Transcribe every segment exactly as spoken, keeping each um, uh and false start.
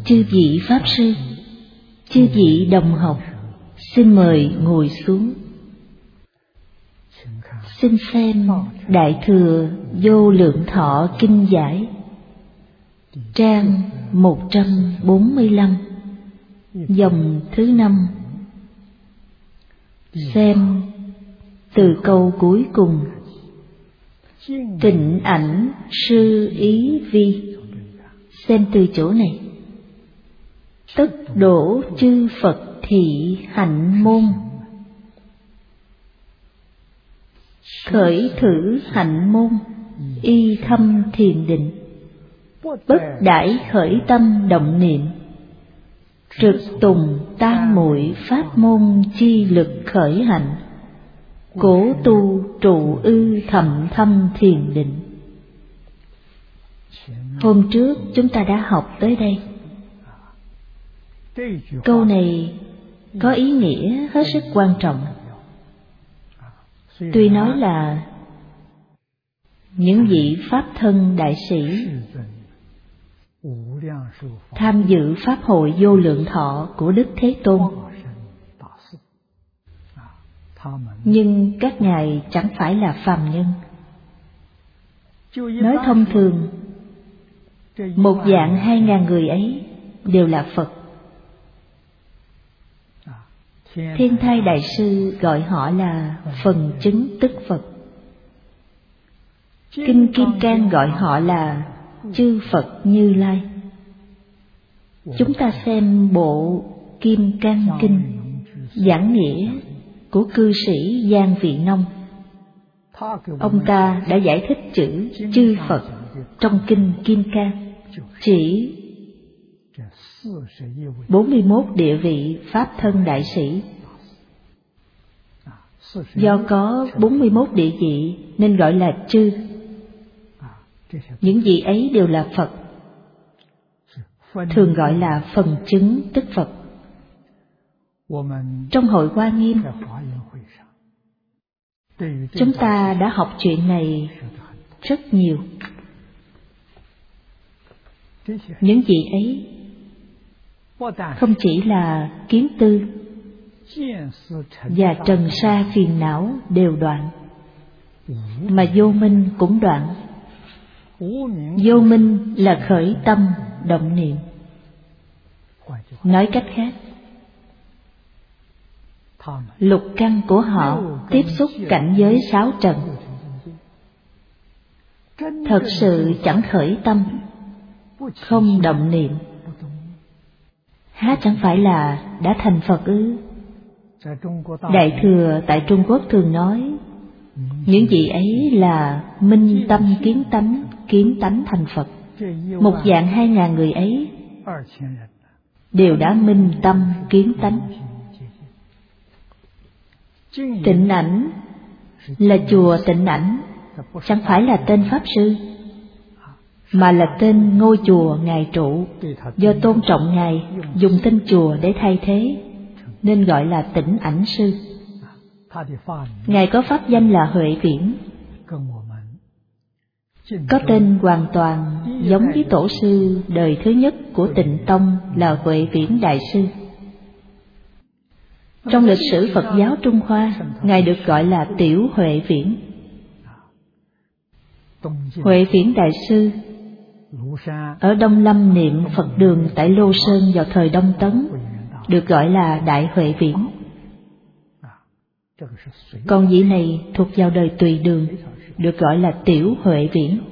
Chư vị Pháp Sư, chư vị đồng học, xin mời ngồi xuống. Xin xem Đại Thừa Vô Lượng Thọ Kinh Giải, trang một trăm bốn mươi lăm, dòng thứ năm. Xem từ câu cuối cùng: Tịnh ảnh sư ý vi. Xem từ chỗ này: tất đổ chư Phật thị hạnh môn, khởi thử hạnh môn, y thâm thiền định, bất đãi khởi tâm động niệm, trực tùng tam muội pháp môn chi lực khởi hạnh, cố tu trụ ư thầm thâm thiền định. Hôm trước chúng ta đã học tới đây. Câu này có ý nghĩa hết sức quan trọng. Tuy nói là những vị Pháp thân đại sĩ tham dự Pháp hội vô lượng thọ của Đức Thế Tôn, nhưng các ngài chẳng phải là phàm nhân. Nói thông thường, một vạn hai ngàn người ấy đều là Phật. Thiên Thai Đại Sư gọi họ là phần chứng tức Phật. Kinh Kim Cang gọi họ là chư Phật Như Lai. Chúng ta xem bộ Kim Cang Kinh giảng nghĩa của cư sĩ Giang Vị Nông. Ông ta đã giải thích chữ chư Phật trong Kinh Kim Cang chỉ bốn mươi mốt địa vị Pháp thân đại sĩ. Do có bốn mươi mốt địa vị nên gọi là chư. Những vị ấy đều là Phật, thường gọi là phần chứng tức Phật. Trong hội Hoa Nghiêm, chúng ta đã học chuyện này rất nhiều. Những vị ấy không chỉ là kiến tư và trần sa phiền não đều đoạn, mà vô minh cũng đoạn. Vô minh là khởi tâm động niệm. Nói cách khác, lục căn của họ tiếp xúc cảnh giới sáu trần, thật sự chẳng khởi tâm, không động niệm. Há chẳng phải là đã thành Phật ư? Đại Thừa tại Trung Quốc thường nói, những vị ấy là minh tâm kiến tánh, kiến tánh thành Phật. Một vạn hai ngàn người ấy đều đã minh tâm kiến tánh. Tịnh Ảnh là chùa Tịnh Ảnh, chẳng phải là tên Pháp Sư, mà là tên ngôi chùa ngài trụ. Do tôn trọng ngài, dùng tên chùa để thay thế, nên gọi là Tịnh Ảnh Sư. Ngài có pháp danh là Huệ Viễn, có tên hoàn toàn giống với tổ sư đời thứ nhất của Tịnh Tông là Huệ Viễn Đại Sư. Trong lịch sử Phật giáo Trung Hoa, ngài được gọi là Tiểu Huệ Viễn. Huệ Viễn Đại Sư ở Đông Lâm niệm Phật đường tại Lô Sơn vào thời Đông Tấn, được gọi là Đại Huệ Viễn. Còn vị này thuộc vào đời Tùy Đường, được gọi là Tiểu Huệ Viễn.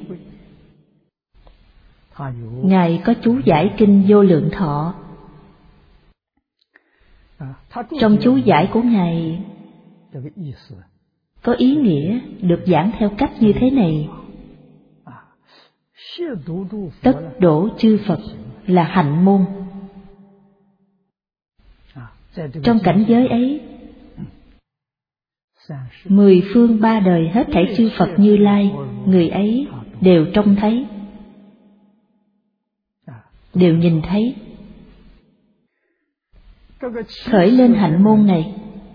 Ngài có chú giải kinh Vô Lượng Thọ. Trong chú giải của ngài có ý nghĩa được giảng theo cách như thế này: tất đổ chư Phật là hạnh môn. Trong cảnh giới ấy, mười phương ba đời hết thảy chư Phật Như Lai, người ấy đều trông thấy, đều nhìn thấy. Khởi lên hạnh môn này,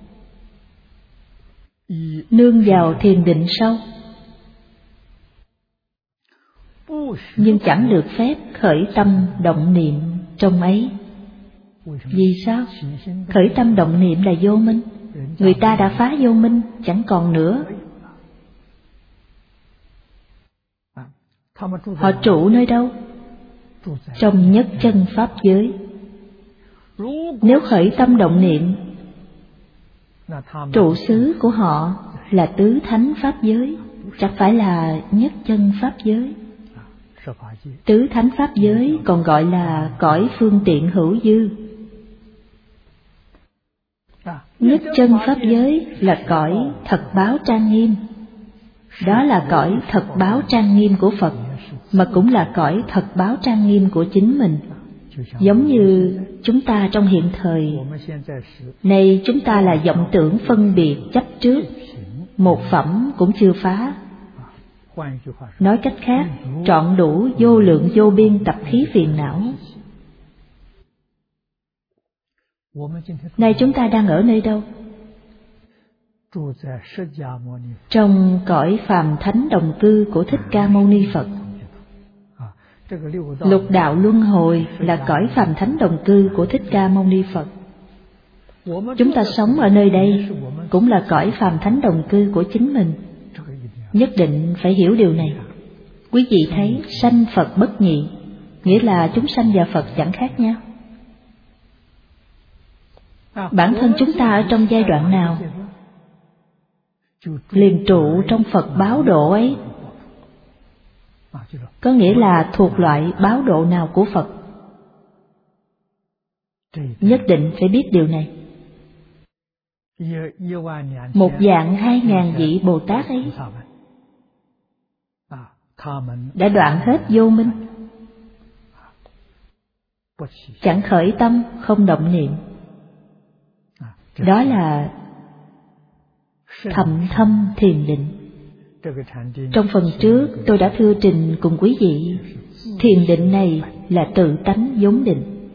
nương vào thiền định sâu, nhưng chẳng được phép khởi tâm động niệm trong ấy. Vì sao? Khởi tâm động niệm là vô minh. Người ta đã phá vô minh, chẳng còn nữa. Họ trụ nơi đâu? Trong nhất chân pháp giới. Nếu khởi tâm động niệm, trụ xứ của họ là tứ thánh pháp giới, chẳng phải là nhất chân pháp giới. Tứ thánh pháp giới còn gọi là cõi phương tiện hữu dư. Nhất chân pháp giới là cõi thật báo trang nghiêm. Đó là cõi thật báo trang nghiêm của Phật, mà cũng là cõi thật báo trang nghiêm của chính mình. Giống như chúng ta trong hiện thời này, chúng ta là vọng tưởng phân biệt chấp trước, một phẩm cũng chưa phá. Nói cách khác, trọn đủ vô lượng vô biên tập khí phiền não. Nay chúng ta đang ở nơi đâu? Trong cõi phàm thánh đồng cư của Thích Ca Mâu Ni Phật. Lục đạo luân hồi là cõi phàm thánh đồng cư của Thích Ca Mâu Ni Phật. Chúng ta sống ở nơi đây cũng là cõi phàm thánh đồng cư của chính mình. Nhất định phải hiểu điều này. Quý vị thấy sanh Phật bất nhị, nghĩa là chúng sanh và Phật chẳng khác nhau. Bản thân chúng ta ở trong giai đoạn nào, liền trụ trong Phật báo độ ấy. Có nghĩa là thuộc loại báo độ nào của Phật. Nhất định phải biết điều này. Một dạng hai ngàn vị Bồ Tát ấy đã đoạn hết vô minh, chẳng khởi tâm, không động niệm. Đó là thậm thâm thiền định. Trong phần trước tôi đã thưa trình cùng quý vị, thiền định này là tự tánh vốn định.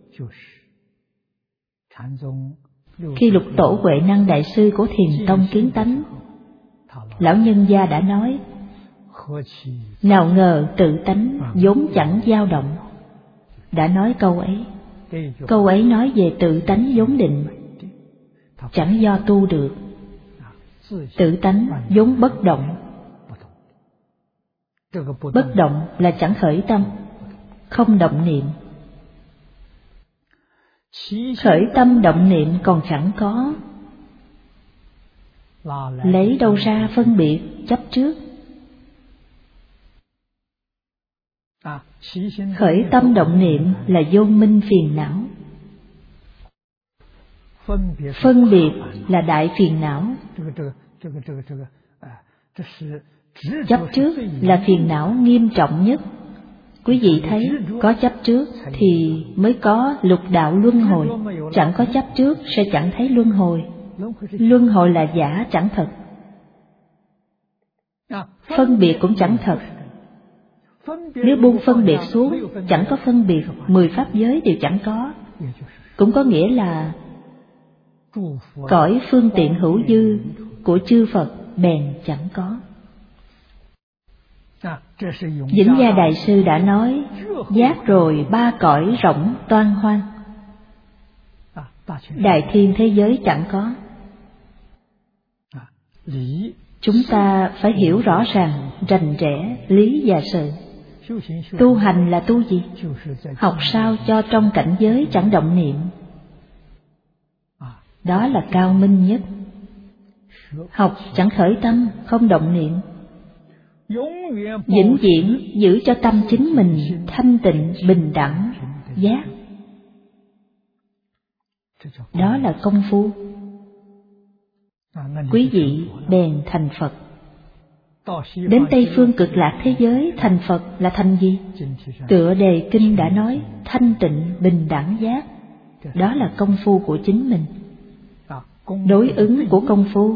Khi Lục Tổ Huệ Năng Đại Sư của Thiền Tông Kiến Tánh, lão nhân gia đã nói, nào ngờ tự tánh vốn chẳng dao động. Đã nói câu ấy. Câu ấy nói về tự tánh vốn định, chẳng do tu được. Tự tánh vốn bất động. Bất động là chẳng khởi tâm, không động niệm. Khởi tâm động niệm còn chẳng có, lấy đâu ra phân biệt chấp trước? Khởi tâm động niệm là vô minh phiền não. Phân biệt là đại phiền não. Chấp trước là phiền não nghiêm trọng nhất. Quý vị thấy, có chấp trước thì mới có lục đạo luân hồi. Chẳng có chấp trước sẽ chẳng thấy luân hồi. Luân hồi là giả, chẳng thật. Phân biệt cũng chẳng thật. Nếu buông phân biệt xuống, chẳng có phân biệt, mười pháp giới đều chẳng có. Cũng có nghĩa là cõi phương tiện hữu dư của chư Phật bèn chẳng có. Vĩnh Gia Đại Sư đã nói, giác rồi ba cõi rỗng toan hoang. Đại thiên thế giới chẳng có. Chúng ta phải hiểu rõ ràng, rành rẽ lý và sự. Tu hành là tu gì? Học sao cho trong cảnh giới chẳng động niệm. Đó là cao minh nhất. Học chẳng khởi tâm, không động niệm. Vĩnh viễn giữ cho tâm chính mình thanh tịnh, bình đẳng, giác. Đó là công phu. Quý vị bèn thành Phật. Đến Tây Phương Cực Lạc thế giới thành Phật là thành gì? Tựa đề kinh đã nói, thanh tịnh, bình đẳng, giác. Đó là công phu của chính mình. Đối ứng của công phu,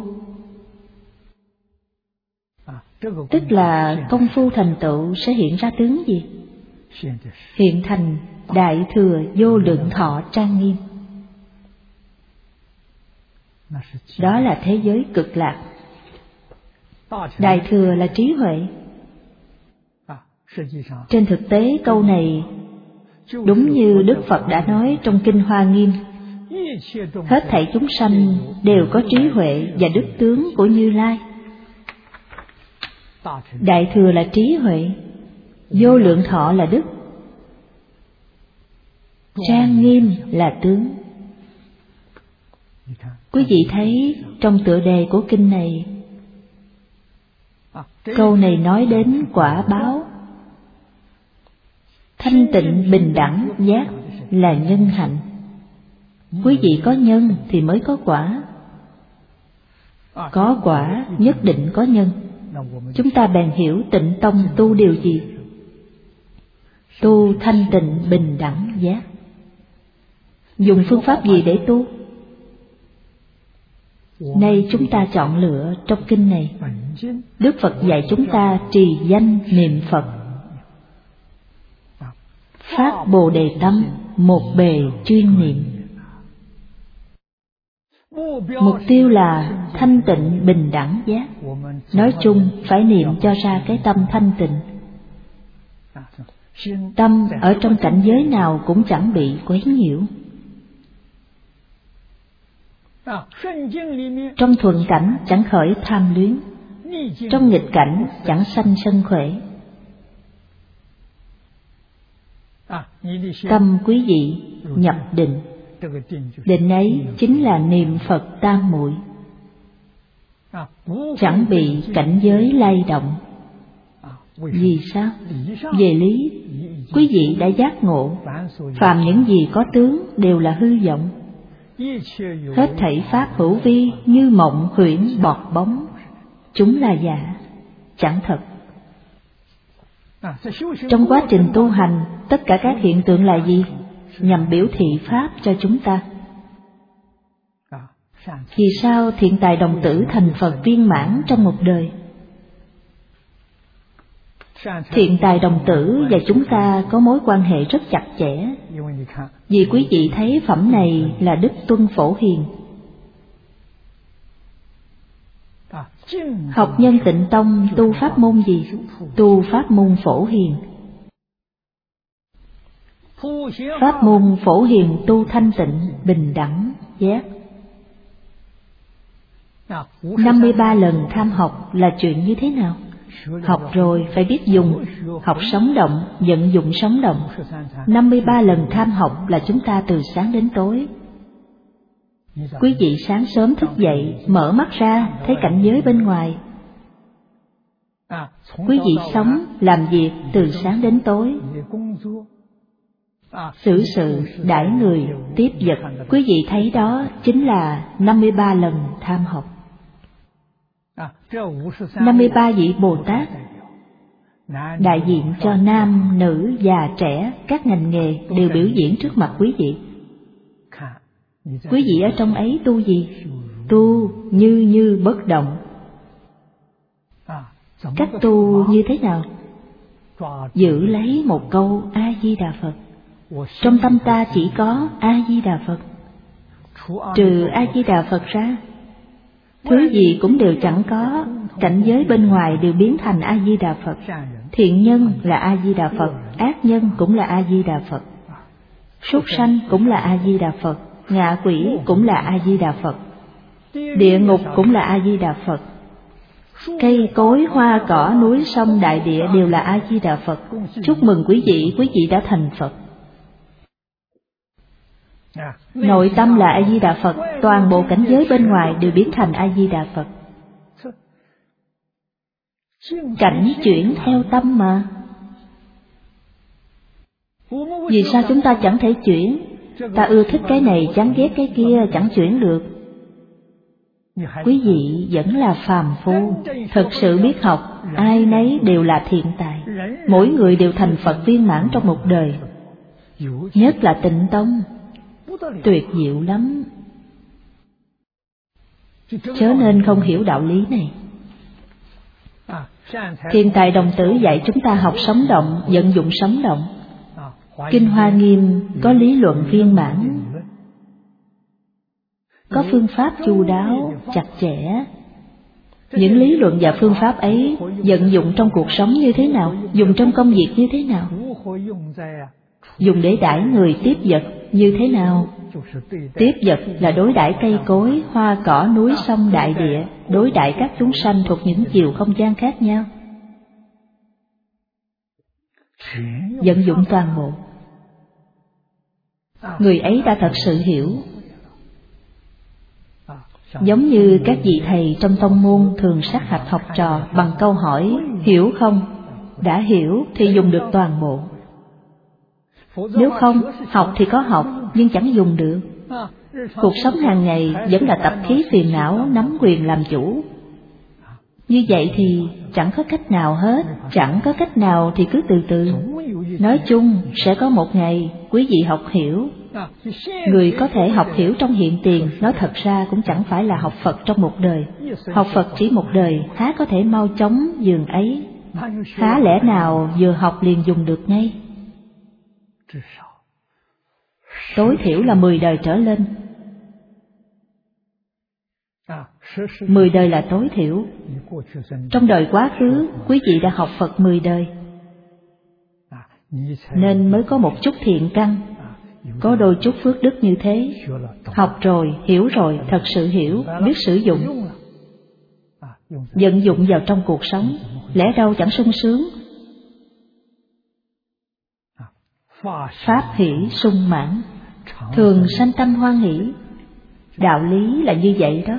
tức là công phu thành tựu sẽ hiện ra tướng gì? Hiện thành đại thừa vô lượng thọ trang nghiêm. Đó là thế giới cực lạc. Đại thừa là trí huệ. Trên thực tế câu này Đúng như Đức Phật đã nói trong Kinh Hoa Nghiêm, hết thảy chúng sanh đều có trí huệ và đức tướng của Như Lai. Đại thừa là trí huệ, vô lượng thọ là đức, trang nghiêm là tướng. Quý vị thấy trong tựa đề của kinh này, câu này nói đến quả báo. Thanh tịnh bình đẳng giác là nhân hạnh. Quý vị có nhân thì mới có quả. Có quả nhất định có nhân. Chúng ta bèn hiểu Tịnh Tông tu điều gì? Tu thanh tịnh bình đẳng giác. Dùng phương pháp gì để tu? Nay chúng ta chọn lựa trong kinh này. Đức Phật dạy chúng ta trì danh niệm Phật, phát Bồ Đề tâm, một bề chuyên niệm. Mục tiêu là thanh tịnh bình đẳng giác. Nói chung phải niệm cho ra cái tâm thanh tịnh. Tâm ở trong cảnh giới nào cũng chẳng bị quấy nhiễu. Trong thuận cảnh chẳng khởi tham luyến, trong nghịch cảnh chẳng sanh sân khỏe. Tâm quý vị nhập định, định ấy chính là niệm Phật tam muội, chẳng bị cảnh giới lay động. Vì sao? Về lý, quý vị đã giác ngộ, phàm những gì có tướng đều là hư vọng. Hết thảy pháp hữu vi như mộng huyễn bọt bóng, chúng là giả, chẳng thật. Trong quá trình tu hành, tất cả các hiện tượng là gì? Nhằm biểu thị pháp cho chúng ta. Vì sao thiện tài đồng tử thành Phật viên mãn trong một đời? Thiện tài đồng tử và chúng ta có mối quan hệ rất chặt chẽ. Vì quý vị thấy phẩm này là Đức Tuân Phổ Hiền. Học Nhân Tịnh Tông tu pháp môn gì? Tu pháp môn Phổ Hiền. Pháp môn Phổ Hiền tu thanh tịnh bình đẳng giác. năm mươi ba lần tham học là chuyện như thế nào? Học rồi phải biết dùng, học sống động, vận dụng sống động. năm mươi ba lần tham học là chúng ta từ sáng đến tối. Quý vị sáng sớm thức dậy, mở mắt ra, thấy cảnh giới bên ngoài. Quý vị sống, làm việc từ sáng đến tối. Xử sự, đãi người, tiếp vật, quý vị thấy đó chính là năm mươi ba lần tham học. năm mươi ba vị Bồ Tát đại diện cho nam, nữ, già, trẻ, các ngành nghề đều biểu diễn trước mặt quý vị. Quý vị ở trong ấy tu gì? Tu như như bất động. Cách tu như thế nào? Giữ lấy một câu A-di-đà Phật. Trong tâm ta chỉ có A-di-đà Phật. Trừ A-di-đà Phật ra, thứ gì cũng đều chẳng có. Cảnh giới bên ngoài đều biến thành A-di-đà Phật. Thiện nhân là A-di-đà Phật, ác nhân cũng là A-di-đà Phật, súc sanh cũng là A-di-đà Phật, ngạ quỷ cũng là A-di-đà Phật, địa ngục cũng là A-di-đà Phật. Cây cối, hoa cỏ, núi sông, đại địa đều là A-di-đà Phật. Chúc mừng quý vị, quý vị đã thành Phật. Nội tâm là A-di-đà Phật, toàn bộ cảnh giới bên ngoài đều biến thành A-di-đà Phật. Cảnh chuyển theo tâm mà. Vì sao chúng ta chẳng thể chuyển? Ta ưa thích cái này, chán ghét cái kia, chẳng chuyển được. Quý vị vẫn là phàm phu. Thật sự biết học, ai nấy đều là thiện tài. Mỗi người đều thành Phật viên mãn trong một đời. Nhất là Tịnh Tông, tuyệt diệu lắm. Chớ nên không hiểu đạo lý này. Thiện tài đồng tử dạy chúng ta học sống động, vận dụng sống động. Kinh Hoa Nghiêm có lý luận viên mãn, có phương pháp chu đáo, chặt chẽ. Những lý luận và phương pháp ấy vận dụng trong cuộc sống như thế nào, dùng trong công việc như thế nào? Dùng để đãi người tiếp vật như thế nào? Tiếp vật là đối đãi cây cối, hoa cỏ, núi sông, đại địa, đối đãi các chúng sanh thuộc những chiều không gian khác nhau. Vận dụng toàn bộ. Người ấy đã thật sự hiểu. Giống như các vị thầy trong tông môn thường sát hạch học trò bằng câu hỏi hiểu không? Đã hiểu thì dùng được toàn bộ. Nếu không, học thì có học nhưng chẳng dùng được. Cuộc sống hàng ngày vẫn là tập khí phiền não nắm quyền làm chủ. Như vậy thì chẳng có cách nào hết. Chẳng có cách nào thì cứ từ từ. Nói chung sẽ có một ngày quý vị học hiểu. Người có thể học hiểu trong hiện tiền, nói thật ra cũng chẳng phải là học Phật trong một đời. Học Phật chỉ một đời, há có thể mau chóng dường ấy. Há lẽ nào vừa học liền dùng được ngay? Tối thiểu là mười đời trở lên. Mười đời là tối thiểu. Trong đời quá khứ, quý vị đã học Phật mười đời, nên mới có một chút thiện căn, có đôi chút phước đức như thế. Học rồi, hiểu rồi, thật sự hiểu, biết sử dụng, vận dụng vào trong cuộc sống, lẽ đâu chẳng sung sướng. Pháp hỷ sung mãn, thường sanh tâm hoan hỷ. Đạo lý là như vậy đó.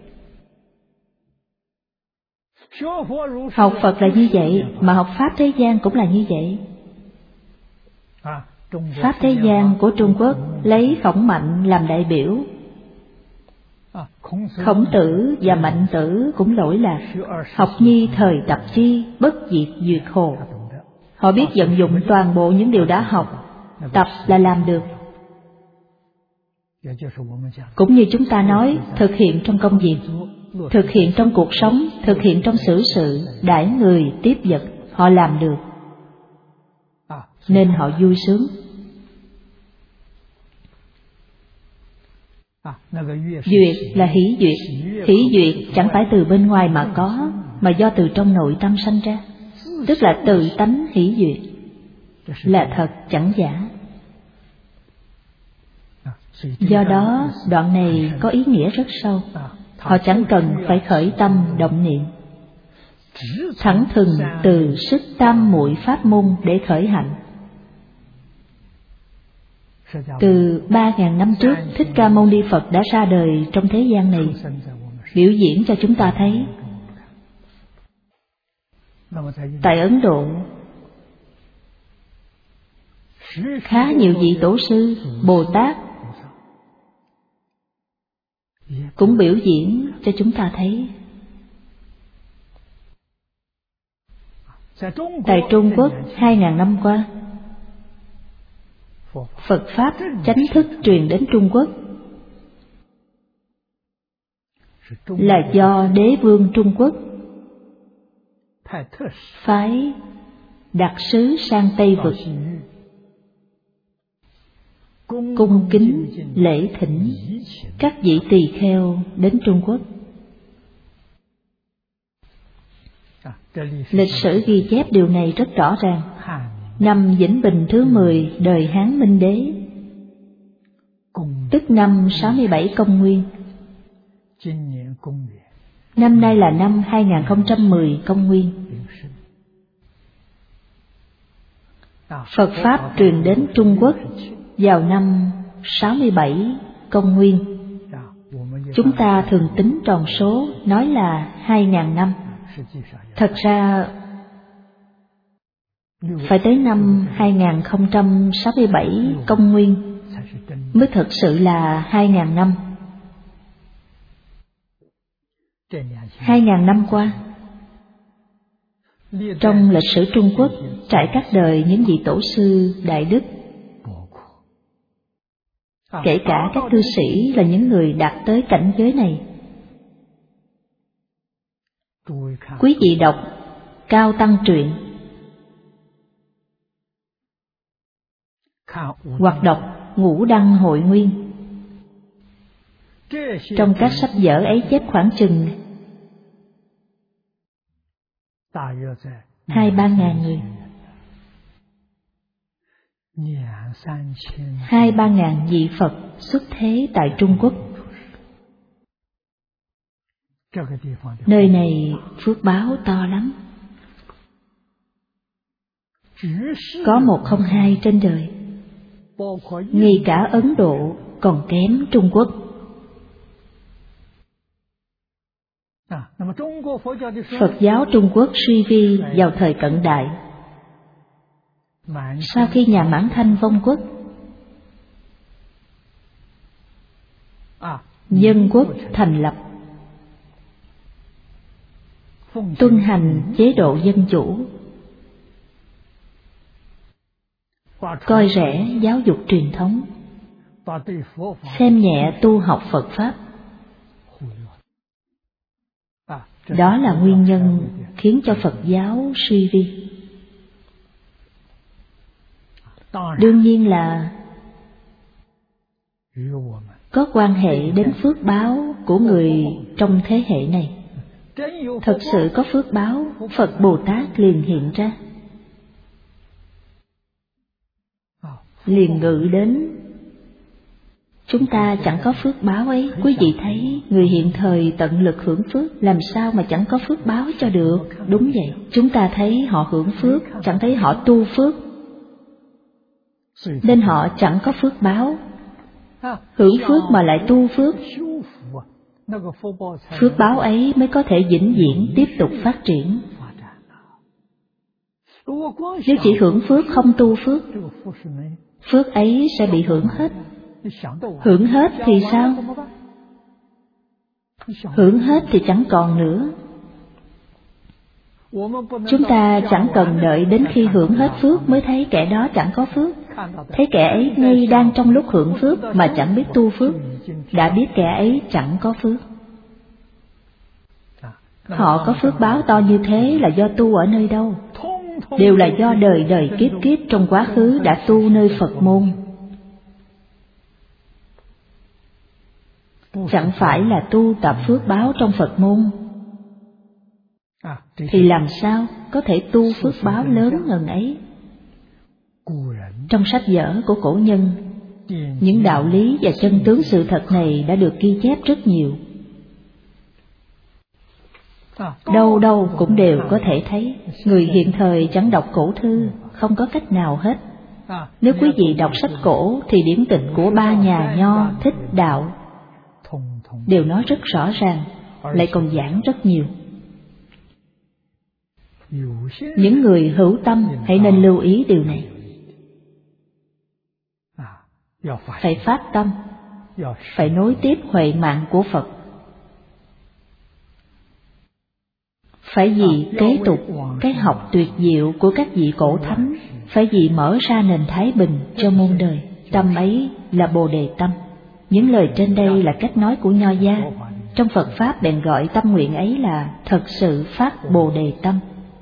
Học Phật là như vậy, mà học Pháp thế gian cũng là như vậy. Pháp thế gian của Trung Quốc lấy Khổng Mạnh làm đại biểu. Khổng Tử và Mạnh Tử cũng lỗi là học nhi thời tập chi, bất diệt duyệt hồ. Họ biết vận dụng toàn bộ những điều đã học. Tập là làm được. Cũng như chúng ta nói, thực hiện trong công việc, thực hiện trong cuộc sống, thực hiện trong xử sự, đãi người, tiếp vật, họ làm được. Nên họ vui sướng. Duyệt là hỷ duyệt. Hỷ duyệt chẳng phải từ bên ngoài mà có, mà do từ trong nội tâm sanh ra. Tức là tự tánh hỷ duyệt, là thật chẳng giả. Do đó, đoạn này có ý nghĩa rất sâu. Họ chẳng cần phải khởi tâm động niệm, thẳng thừng từ sức tam muội pháp môn để khởi hạnh. Từ ba ngàn năm trước, Thích Ca Mâu Ni Phật đã ra đời trong thế gian này, biểu diễn cho chúng ta thấy. Tại Ấn Độ, khá nhiều vị tổ sư, Bồ Tát cũng biểu diễn cho chúng ta thấy. Tại Trung Quốc, hai ngàn năm qua, Phật Pháp chánh thức truyền đến Trung Quốc là do Đế vương Trung Quốc phái đặc sứ sang Tây Vực, cung kính lễ thỉnh các vị tỳ kheo đến Trung Quốc. Lịch sử ghi chép điều này rất rõ ràng. Năm Vĩnh Bình thứ mười đời Hán Minh Đế, tức năm sáu mươi bảy công nguyên. Năm nay là năm hai nghìn không trăm mười công nguyên. Phật Pháp truyền đến Trung Quốc vào năm sáu mươi bảy công nguyên. Chúng ta thường tính tròn số nói là hai nghìn năm. Thật ra phải tới năm hai nghìn không trăm sáu mươi bảy công nguyên mới thực sự là hai nghìn năm. Hai nghìn năm qua, trong lịch sử Trung Quốc trải các đời những vị tổ sư đại đức, kể cả các cư sĩ là những người đạt tới cảnh giới này. Quý vị đọc Cao Tăng truyện hoặc đọc Ngũ Đăng Hội Nguyên, trong các sách vở ấy chép khoảng chừng hai ba ngàn người. Hai ba ngàn vị Phật xuất thế tại Trung Quốc. Nơi này phước báo to lắm. Có một không hai trên đời, ngay cả Ấn Độ còn kém Trung Quốc. Phật giáo Trung Quốc suy vi vào thời cận đại. Sau khi nhà Mãn Thanh vong quốc, Dân quốc thành lập, tuân hành chế độ dân chủ, coi rẻ giáo dục truyền thống, xem nhẹ tu học Phật Pháp. Đó là nguyên nhân khiến cho Phật giáo suy vi. Đương nhiên là có quan hệ đến phước báo của người trong thế hệ này. Thật sự có phước báo, Phật Bồ Tát liền hiện ra, liền ngự đến. Chúng ta chẳng có phước báo ấy. Quý vị thấy người hiện thời tận lực hưởng phước, làm sao mà chẳng có phước báo cho được? Đúng vậy, chúng ta thấy họ hưởng phước, chẳng thấy họ tu phước, nên họ chẳng có phước báo. Hưởng phước mà lại tu phước, phước báo ấy mới có thể vĩnh viễn tiếp tục phát triển. Nếu chỉ hưởng phước không tu phước, phước ấy sẽ bị hưởng hết. Hưởng hết thì sao? Hưởng hết thì chẳng còn nữa. Chúng ta chẳng cần đợi đến khi hưởng hết phước mới thấy kẻ đó chẳng có phước. Thấy kẻ ấy ngay đang trong lúc hưởng phước mà chẳng biết tu phước, đã biết kẻ ấy chẳng có phước. Họ có phước báo to như thế là do tu ở nơi đâu? Đều là do đời đời kiếp kiếp trong quá khứ đã tu nơi Phật môn. Chẳng phải là tu tập phước báo trong Phật môn, thì làm sao có thể tu phước báo lớn ngần ấy? Trong sách vở của cổ nhân, những đạo lý và chân tướng sự thật này đã được ghi chép rất nhiều. Đâu đâu cũng đều có thể thấy. Người hiện thời chẳng đọc cổ thư, không có cách nào hết. Nếu quý vị đọc sách cổ thì điển tịch của ba nhà Nho, Thích, Đạo đều nói rất rõ ràng, lại còn giảng rất nhiều. Những người hữu tâm hãy nên lưu ý điều này. Phải phát tâm, phải nối tiếp huệ mạng của Phật, phải vì kế tục cái học tuyệt diệu của các vị cổ thánh, phải vì mở ra nền thái bình cho muôn đời. Tâm ấy là Bồ Đề tâm. Những lời trên đây là cách nói của Nho gia. Trong Phật Pháp bèn gọi tâm nguyện ấy là thật sự phát Bồ Đề tâm.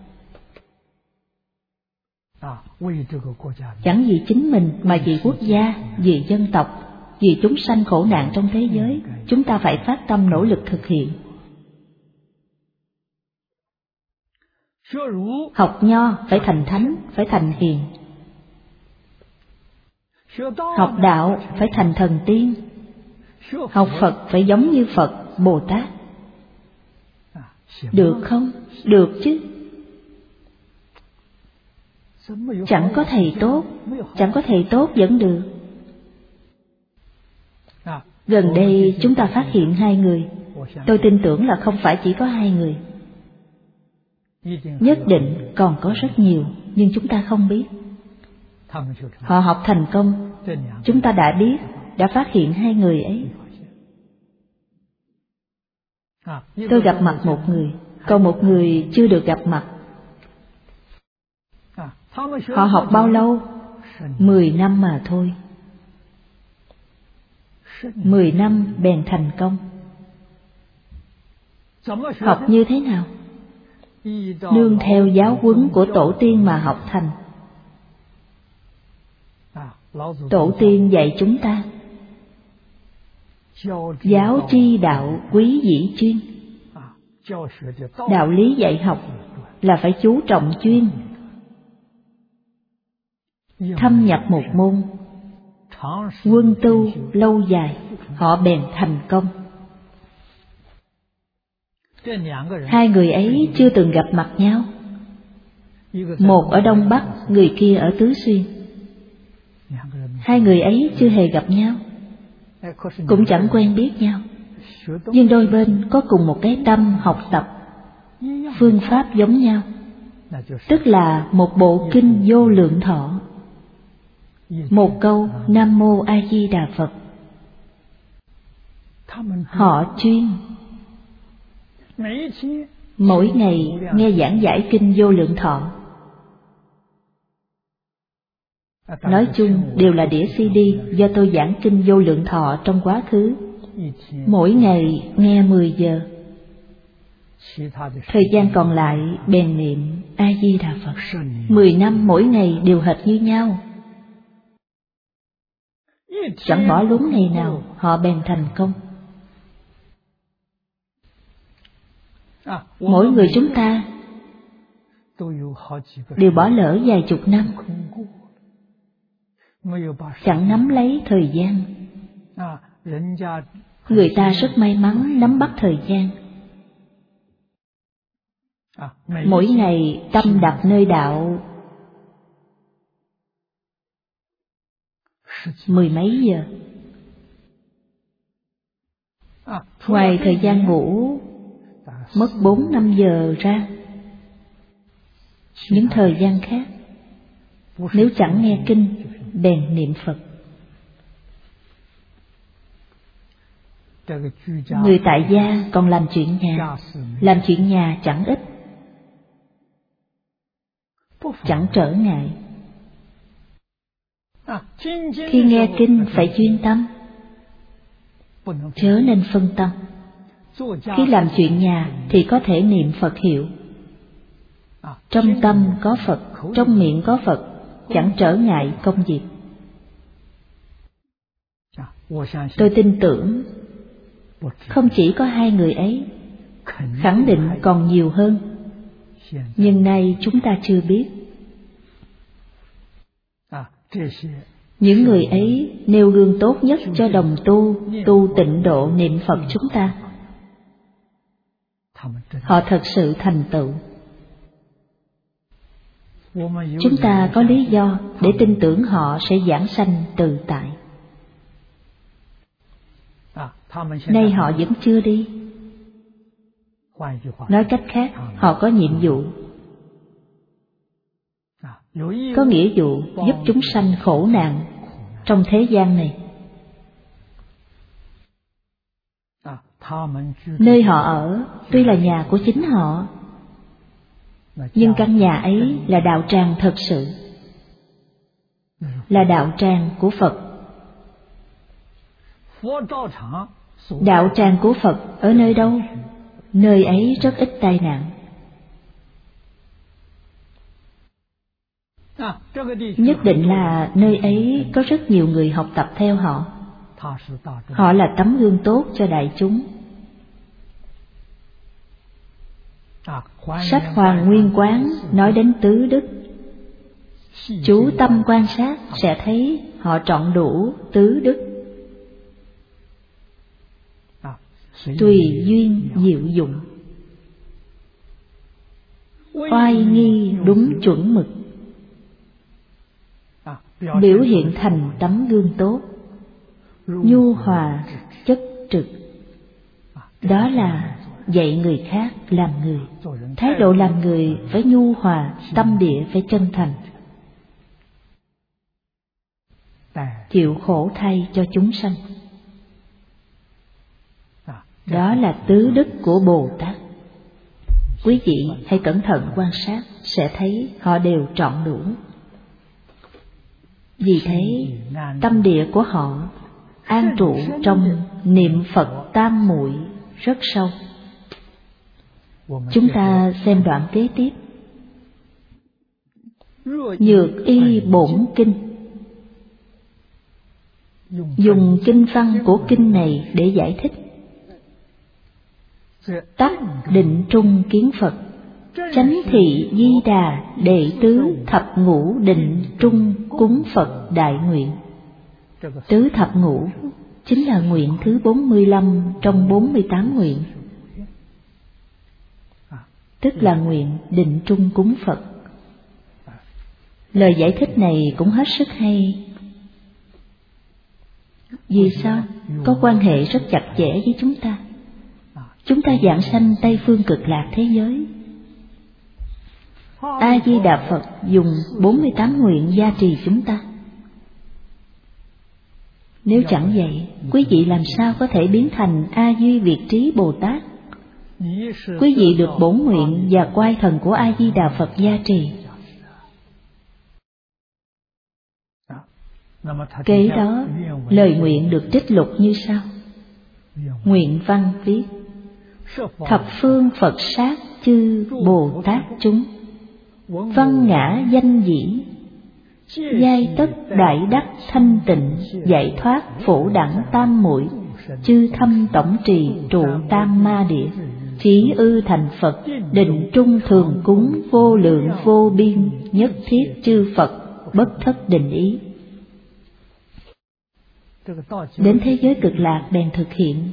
Chẳng vì chính mình mà vì quốc gia, vì dân tộc, vì chúng sanh khổ nạn trong thế giới, chúng ta phải phát tâm nỗ lực thực hiện. Học Nho phải thành thánh, phải thành hiền. Học Đạo phải thành thần tiên. Học Phật phải giống như Phật, Bồ Tát. Được không? Được chứ. Chẳng có thầy tốt, chẳng có thầy tốt vẫn được. Gần đây chúng ta phát hiện hai người. Tôi tin tưởng là không phải chỉ có hai người. Nhất định còn có rất nhiều, nhưng chúng ta không biết. Họ học thành công, chúng ta đã biết, đã phát hiện hai người ấy. Tôi gặp mặt một người, còn một người chưa được gặp mặt. Họ học bao lâu? Mười năm mà thôi. Mười năm bèn thành công. Học như thế nào? Nương theo giáo huấn của tổ tiên mà học thành. Tổ tiên dạy chúng ta: giáo chi đạo quý dĩ chuyên. Đạo lý dạy học là phải chú trọng chuyên. thâm nhập một môn, quân tu lâu dài, họ bèn thành công. Hai người ấy chưa từng gặp mặt nhau, một ở Đông Bắc, người kia ở Tứ Xuyên. Hai người ấy chưa hề gặp nhau, cũng chẳng quen biết nhau, nhưng đôi bên có cùng một cái tâm học tập, phương pháp giống nhau, tức là một bộ kinh Vô Lượng Thọ, một câu Nam Mô A Di Đà Phật. Họ chuyên mỗi ngày nghe giảng giải kinh Vô Lượng Thọ. Nói chung đều là đĩa xê đê do tôi giảng kinh Vô Lượng Thọ trong quá khứ. Mỗi ngày nghe mười giờ, thời gian còn lại bèn niệm A Di Đà Phật. Mười năm mỗi ngày đều hệt như nhau, chẳng bỏ lúng ngày nào, họ bèn thành công. Mỗi người chúng ta đều bỏ lỡ vài chục năm, chẳng nắm lấy thời gian. Người ta rất may mắn nắm bắt thời gian. Mỗi ngày tâm đặt nơi đạo mười mấy giờ. Ngoài thời gian ngủ mất bốn năm giờ ra, những thời gian khác nếu chẳng nghe kinh bèn niệm Phật. Người tại gia còn làm chuyện nhà, làm chuyện nhà chẳng ít, chẳng trở ngại. Khi nghe kinh phải chuyên tâm, chớ nên phân tâm. Khi làm chuyện nhà thì có thể niệm Phật hiệu. Trong tâm có Phật, trong miệng có Phật, chẳng trở ngại công việc. Tôi tin tưởng không chỉ có hai người ấy, khẳng định còn nhiều hơn, nhưng nay chúng ta chưa biết. Những người ấy nêu gương tốt nhất cho đồng tu, tu tịnh độ niệm Phật chúng ta. Họ thật sự thành tựu. Chúng ta có lý do để tin tưởng họ sẽ giảng sanh tự tại. Nay họ vẫn chưa đi. Nói cách khác, họ có nhiệm vụ, có nghĩa vụ giúp chúng sanh khổ nạn trong thế gian này. Nơi họ ở tuy là nhà của chính họ, nhưng căn nhà ấy là đạo tràng thật sự, là đạo tràng của Phật. Đạo tràng của Phật ở nơi đâu? Nơi ấy rất ít tai nạn. Nhất định là nơi ấy có rất nhiều người học tập theo họ. Họ là tấm gương tốt cho đại chúng. Sách Hoàn Nguyên Quán nói đến tứ đức. Chú tâm quan sát sẽ thấy họ trọn đủ tứ đức. Tùy duyên diệu dụng, oai nghi đúng chuẩn mực, biểu hiện thành tấm gương tốt, nhu hòa chất trực. Đó là dạy người khác làm người. Thái độ làm người phải nhu hòa, tâm địa phải chân thành, chịu khổ thay cho chúng sanh. Đó là tứ đức của Bồ Tát. Quý vị hãy cẩn thận quan sát, sẽ thấy họ đều trọn đủ. Vì thế, tâm địa của họ an trụ trong niệm Phật tam muội rất sâu. Chúng ta xem đoạn kế tiếp. Nhược y bổn kinh. Dùng kinh văn của kinh này để giải thích. Tắc định trung kiến Phật, chánh thị di đà đệ tứ thập ngũ định trung cúng Phật đại nguyện. Tứ thập ngũ chính là nguyện thứ bốn mươi lăm trong bốn mươi tám nguyện, tức là nguyện định trung cúng Phật. Lời giải thích này cũng hết sức hay. Vì sao? Có quan hệ rất chặt chẽ với chúng ta. Chúng ta giảng sanh Tây Phương Cực Lạc thế giới. A Di Đà Phật dùng bốn mươi tám nguyện gia trì chúng ta. Nếu chẳng vậy, quý vị làm sao có thể biến thành A Duy Việt Trí Bồ Tát? Quý vị được bổn nguyện và quay thần của A Di Đà Phật gia trì. Kế đó, lời nguyện được trích lục như sau. Nguyện văn viết: thập phương Phật sát chư Bồ Tát chúng, văn ngã danh dĩ, giai tất đại đắc thanh tịnh, giải thoát phổ đẳng tam muội, chư thâm tổng trì trụ tam ma địa, trí ư thành Phật, định trung thường cúng, vô lượng vô biên, nhất thiết chư Phật, bất thất định ý. Đến thế giới Cực Lạc bèn thực hiện.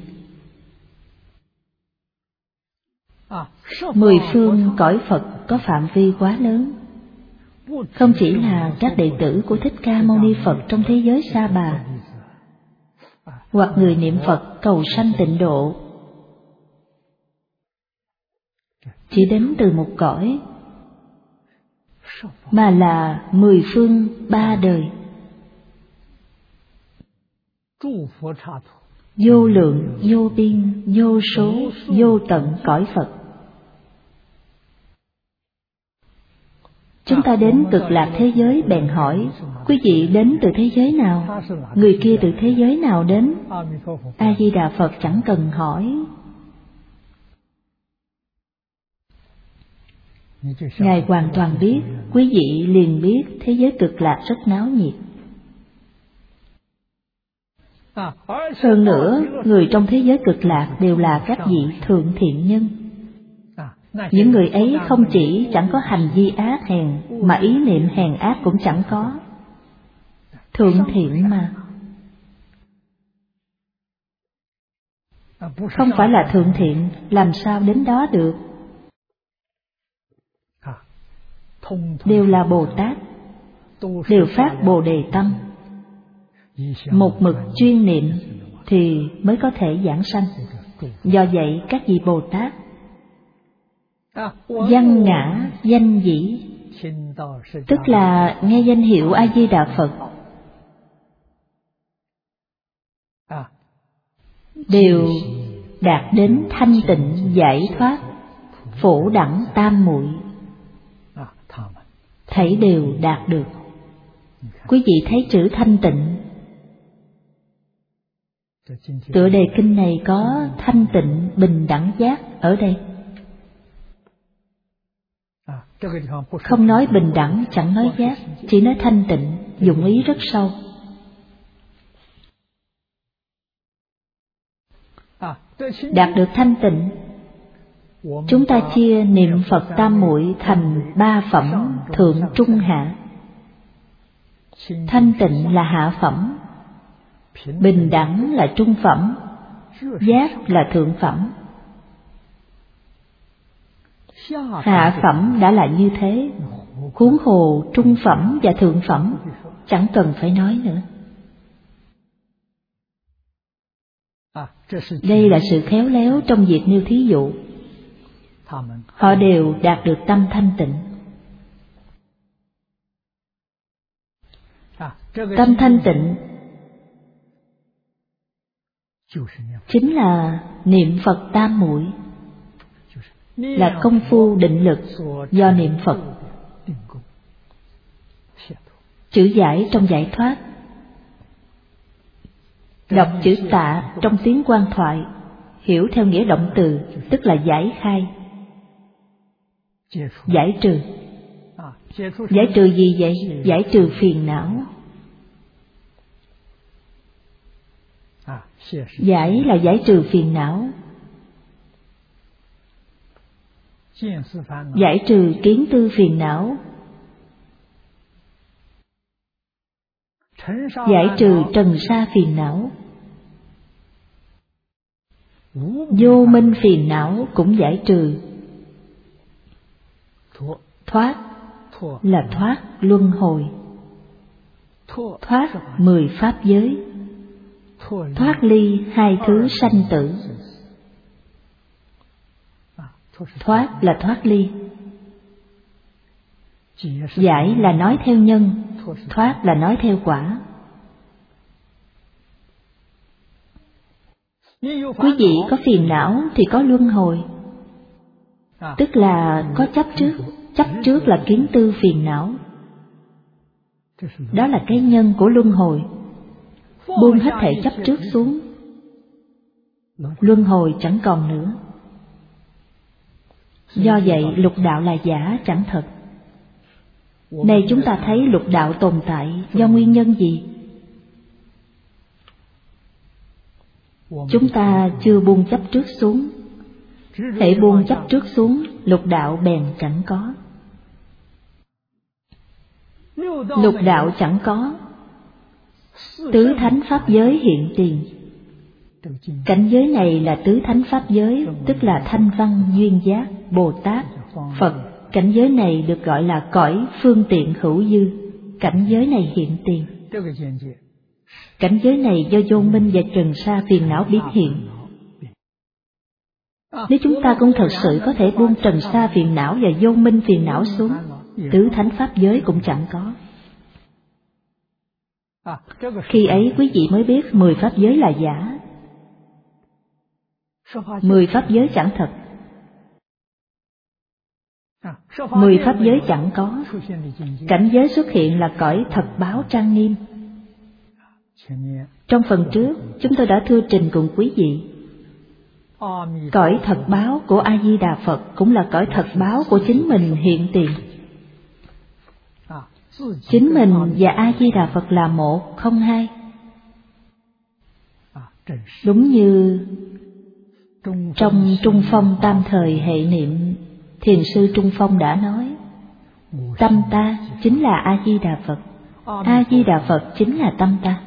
Mười phương cõi Phật có phạm vi quá lớn, không chỉ là các đệ tử của Thích Ca Mâu Ni Phật trong thế giới Sa Bà, hoặc người niệm Phật cầu sanh tịnh độ, chỉ đến từ một cõi, mà là mười phương ba đời, vô lượng, vô biên, vô số, vô tận cõi Phật. Chúng ta đến Cực Lạc thế giới bèn hỏi: quý vị đến từ thế giới nào? Người kia từ thế giới nào đến? A Di Đà Phật chẳng cần hỏi. Ngài hoàn toàn biết, quý vị liền biết thế giới Cực Lạc rất náo nhiệt. Hơn nữa, người trong thế giới Cực Lạc đều là các vị thượng thiện nhân. Những người ấy không chỉ chẳng có hành vi ác hèn, mà ý niệm hèn ác cũng chẳng có. Thượng thiện mà. Không phải là thượng thiện, làm sao đến đó được? Đều là Bồ Tát, đều phát Bồ Đề tâm. Một mực chuyên niệm thì mới có thể giảng sanh. Do vậy các vị Bồ Tát văn ngã danh dĩ, tức là nghe danh hiệu A Di Đà Phật, đều đạt đến thanh tịnh giải thoát phổ đẳng tam muội, thảy đều đạt được. Quý vị thấy chữ thanh tịnh, tựa đề kinh này có thanh tịnh bình đẳng giác ở đây. Không nói bình đẳng, chẳng nói giác, chỉ nói thanh tịnh, dụng ý rất sâu. Đạt được thanh tịnh, chúng ta chia niệm Phật tam muội thành ba phẩm thượng trung hạ. Thanh tịnh là hạ phẩm, bình đẳng là trung phẩm, giác là thượng phẩm. Hạ phẩm đã là như thế, huống hồ trung phẩm và thượng phẩm, chẳng cần phải nói nữa. Đây là sự khéo léo trong việc nêu thí dụ. Họ đều đạt được tâm thanh tịnh. Tâm thanh tịnh chính là niệm Phật tam muội, là công phu định lực do niệm Phật. Chữ giải trong giải thoát, đọc chữ tạ trong tiếng quan thoại, hiểu theo nghĩa động từ, tức là giải khai, giải trừ. Giải trừ gì vậy? Giải trừ phiền não. Giải là giải trừ phiền não, giải trừ kiến tư phiền não. giải trừ trần sa phiền não. Vô minh phiền não cũng giải trừ. Thoát là thoát luân hồi, thoát mười pháp giới, thoát ly hai thứ sanh tử. Thoát là thoát ly, giải là nói theo nhân, thoát là nói theo quả. Quý vị có phiền não thì có luân hồi, tức là có chấp trước. Chấp trước là kiến tư phiền não, đó là cái nhân của luân hồi. Buông hết thảy chấp trước xuống, luân hồi chẳng còn nữa. Do vậy lục đạo là giả chẳng thật. Này chúng ta thấy lục đạo tồn tại do nguyên nhân gì? Chúng ta chưa buông chấp trước xuống. Hễ buông chấp trước xuống, lục đạo bèn chẳng có. Lục đạo chẳng có, tứ thánh pháp giới hiện tiền. Cảnh giới này là tứ thánh pháp giới, tức là Thanh Văn, Duyên Giác, Bồ Tát, Phật. Cảnh giới này được gọi là cõi phương tiện hữu dư. Cảnh giới này hiện tiền. Cảnh giới này do vô minh và trần sa phiền não biến hiện. Nếu chúng ta không thật sự có thể buông trần sa phiền não và vô minh phiền não xuống, tứ thánh pháp giới cũng chẳng có. Khi ấy quý vị mới biết mười pháp giới là giả, mười pháp giới chẳng thật. Mười pháp giới chẳng có, cảnh giới xuất hiện là cõi thật báo trang nghiêm. Trong phần trước chúng tôi đã thưa trình cùng quý vị, cõi thật báo của A Di Đà Phật cũng là cõi thật báo của chính mình hiện tiền. Chính mình và A Di Đà Phật là một, không hai. Đúng như trong Trung Phong Tam Thời Hệ Niệm, Thiền sư Trung Phong đã nói, tâm ta chính là A Di Đà Phật, A Di Đà Phật chính là tâm ta.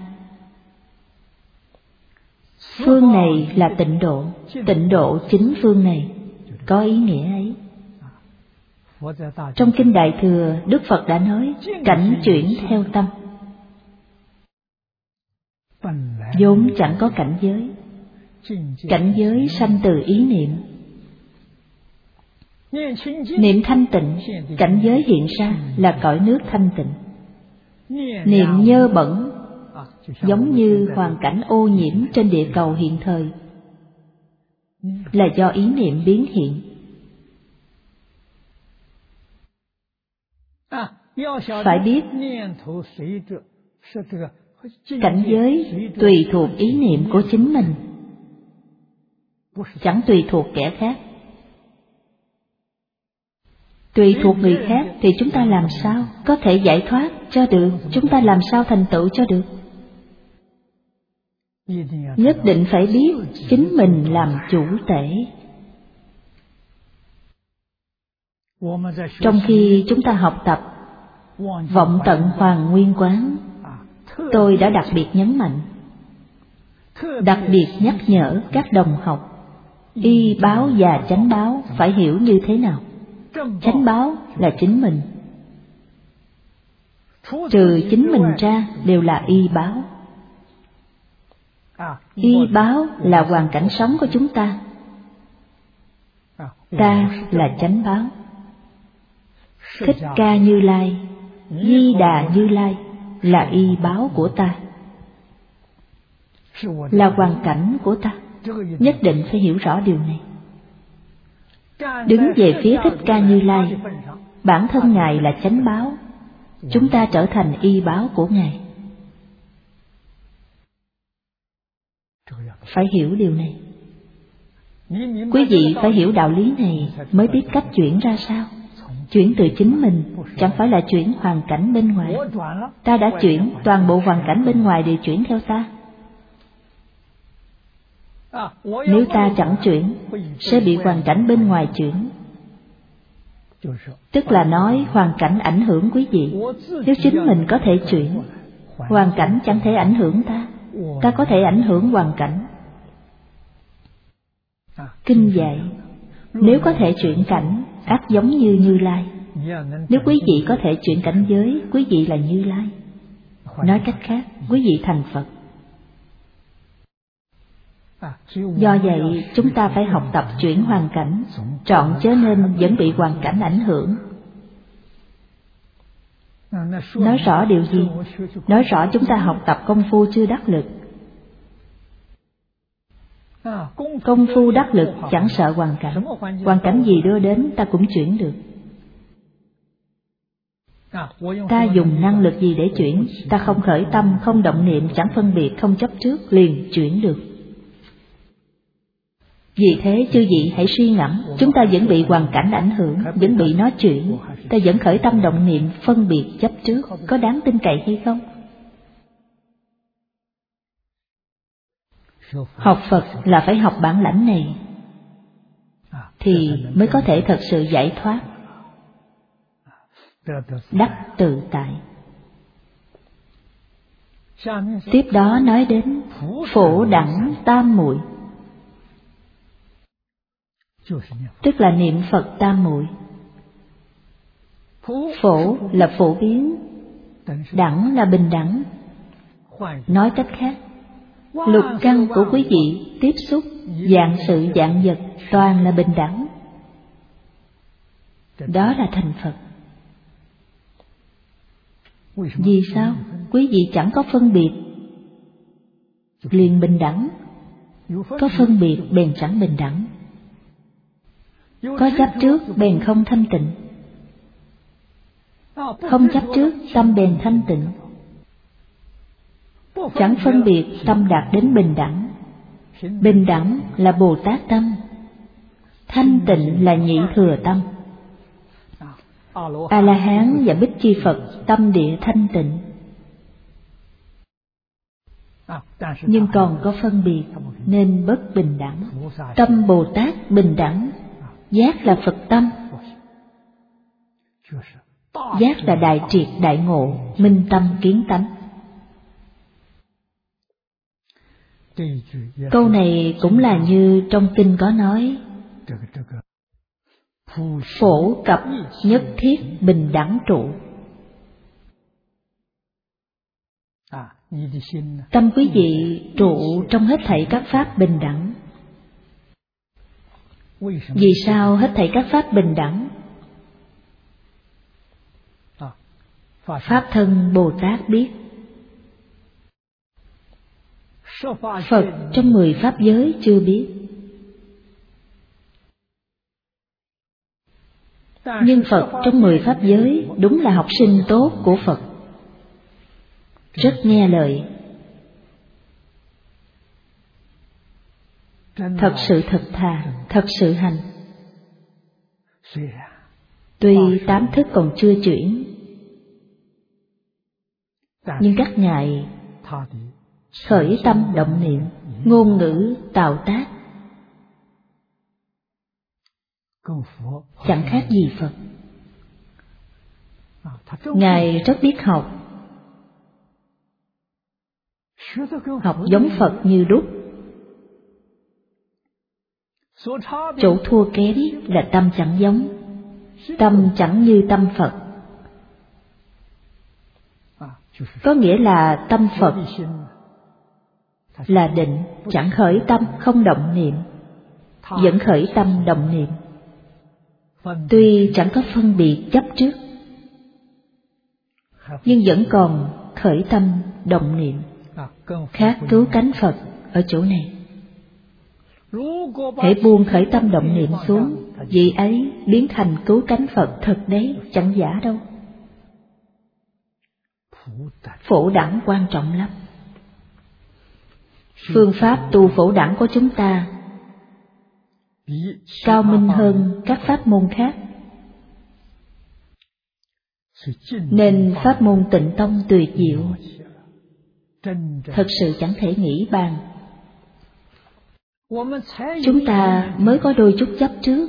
Phương này là tịnh độ, tịnh độ chính phương này, có ý nghĩa ấy. Trong Kinh Đại Thừa, Đức Phật đã nói, cảnh chuyển theo tâm. Vốn chẳng có cảnh giới, cảnh giới sanh từ ý niệm. Niệm thanh tịnh, cảnh giới hiện ra là cõi nước thanh tịnh. Niệm nhơ bẩn, giống như hoàn cảnh ô nhiễm trên địa cầu hiện thời, là do ý niệm biến hiện. Phải biết, cảnh giới tùy thuộc ý niệm của chính mình, chẳng tùy thuộc kẻ khác. Tùy thuộc người khác thì chúng ta làm sao có thể giải thoát cho được, chúng ta làm sao thành tựu cho được. Nhất định phải biết chính mình làm chủ tể. Trong khi chúng ta học tập vọng tận hoàn nguyên quán, tôi đã đặc biệt nhấn mạnh, đặc biệt nhắc nhở các đồng học, y báo và chánh báo phải hiểu như thế nào. Chánh báo là chính mình, trừ chính mình ra đều là y báo. Y báo là hoàn cảnh sống của chúng ta, ta là chánh báo. Thích Ca Như Lai, Di Đà Như Lai là y báo của ta, là hoàn cảnh của ta. Nhất định phải hiểu rõ điều này. Đứng về phía Thích Ca Như Lai, bản thân Ngài là chánh báo, chúng ta trở thành y báo của Ngài. Phải hiểu điều này. Quý vị phải hiểu đạo lý này mới biết cách chuyển ra sao. Chuyển từ chính mình, chẳng phải là chuyển hoàn cảnh bên ngoài. Ta đã chuyển, toàn bộ hoàn cảnh bên ngoài đều chuyển theo ta. Nếu ta chẳng chuyển, sẽ bị hoàn cảnh bên ngoài chuyển. Tức là nói hoàn cảnh ảnh hưởng quý vị. Nếu chính mình có thể chuyển, Hoàn cảnh chẳng thể ảnh hưởng ta, ta có thể ảnh hưởng hoàn cảnh. Kinh dạy, nếu có thể chuyển cảnh, ắt giống như Như Lai. Nếu quý vị có thể chuyển cảnh giới, quý vị là Như Lai. Nói cách khác, quý vị thành Phật. Do vậy, chúng ta phải học tập chuyển hoàn cảnh, trọn chớ nên vẫn bị hoàn cảnh ảnh hưởng. Nói rõ điều gì? Nói rõ chúng ta học tập công phu chưa đắc lực. Công phu đắc lực chẳng sợ hoàn cảnh. Hoàn cảnh gì đưa đến ta cũng chuyển được. Ta dùng năng lực gì để chuyển? Ta không khởi tâm, không động niệm, chẳng phân biệt, không chấp trước, liền chuyển được. Vì thế chư vị hãy suy ngẫm, chúng ta vẫn bị hoàn cảnh ảnh hưởng, vẫn bị nó chuyển, ta vẫn khởi tâm động niệm, phân biệt, chấp trước, có đáng tin cậy hay không? Học Phật là phải học bản lãnh này, thì mới có thể thật sự giải thoát, đắc tự tại. Tiếp đó nói đến phổ đẳng tam muội, tức là niệm Phật tam muội. Phổ là phổ biến, đẳng là bình đẳng. Nói cách khác, lục căn của quý vị tiếp xúc, dạng sự dạng vật toàn là bình đẳng. Đó là thành Phật. Vì sao? Quý vị chẳng có phân biệt, liền bình đẳng. Có phân biệt bèn chẳng bình đẳng. Có chấp trước bèn không thanh tịnh. Không chấp trước tâm bèn thanh tịnh. Chẳng phân biệt tâm đạt đến bình đẳng. Bình đẳng là Bồ Tát tâm, thanh tịnh là nhị thừa tâm. A-la-hán và Bích Chi Phật tâm địa thanh tịnh. Nhưng còn có phân biệt nên bất bình đẳng. Tâm Bồ Tát bình đẳng, giác là Phật tâm. Giác là đại triệt đại ngộ, minh tâm kiến tánh. Câu này cũng là như trong kinh có nói, phổ cập nhất thiết bình đẳng trụ. Tâm quý vị trụ trong hết thảy các pháp bình đẳng. Vì sao hết thảy các pháp bình đẳng? Pháp thân Bồ Tát biết, Phật trong mười pháp giới chưa biết. Nhưng Phật trong mười pháp giới đúng là học sinh tốt của Phật, rất nghe lời, thật sự thật thà, thật sự hành. Tuy tám thức còn chưa chuyển, nhưng các ngài khởi tâm động niệm, ngôn ngữ tạo tác chẳng khác gì Phật. Ngài rất biết học, học giống Phật như đúc. Chỗ thua kém là tâm chẳng giống, tâm chẳng như tâm Phật. Có nghĩa là tâm Phật là định, chẳng khởi tâm không động niệm, vẫn khởi tâm động niệm. Tuy chẳng có phân biệt chấp trước, nhưng vẫn còn khởi tâm động niệm. Khác cứu cánh Phật ở chỗ này. Hễ buông khởi tâm động niệm xuống, vị ấy biến thành cứu cánh Phật thật đấy, chẳng giả đâu. Phổ đẳng quan trọng lắm. Phương pháp tu phổ đẳng của chúng ta cao minh hơn các pháp môn khác, nên pháp môn Tịnh Tông tuyệt diệu, thật sự chẳng thể nghĩ bàn. Chúng ta mới có đôi chút chấp trước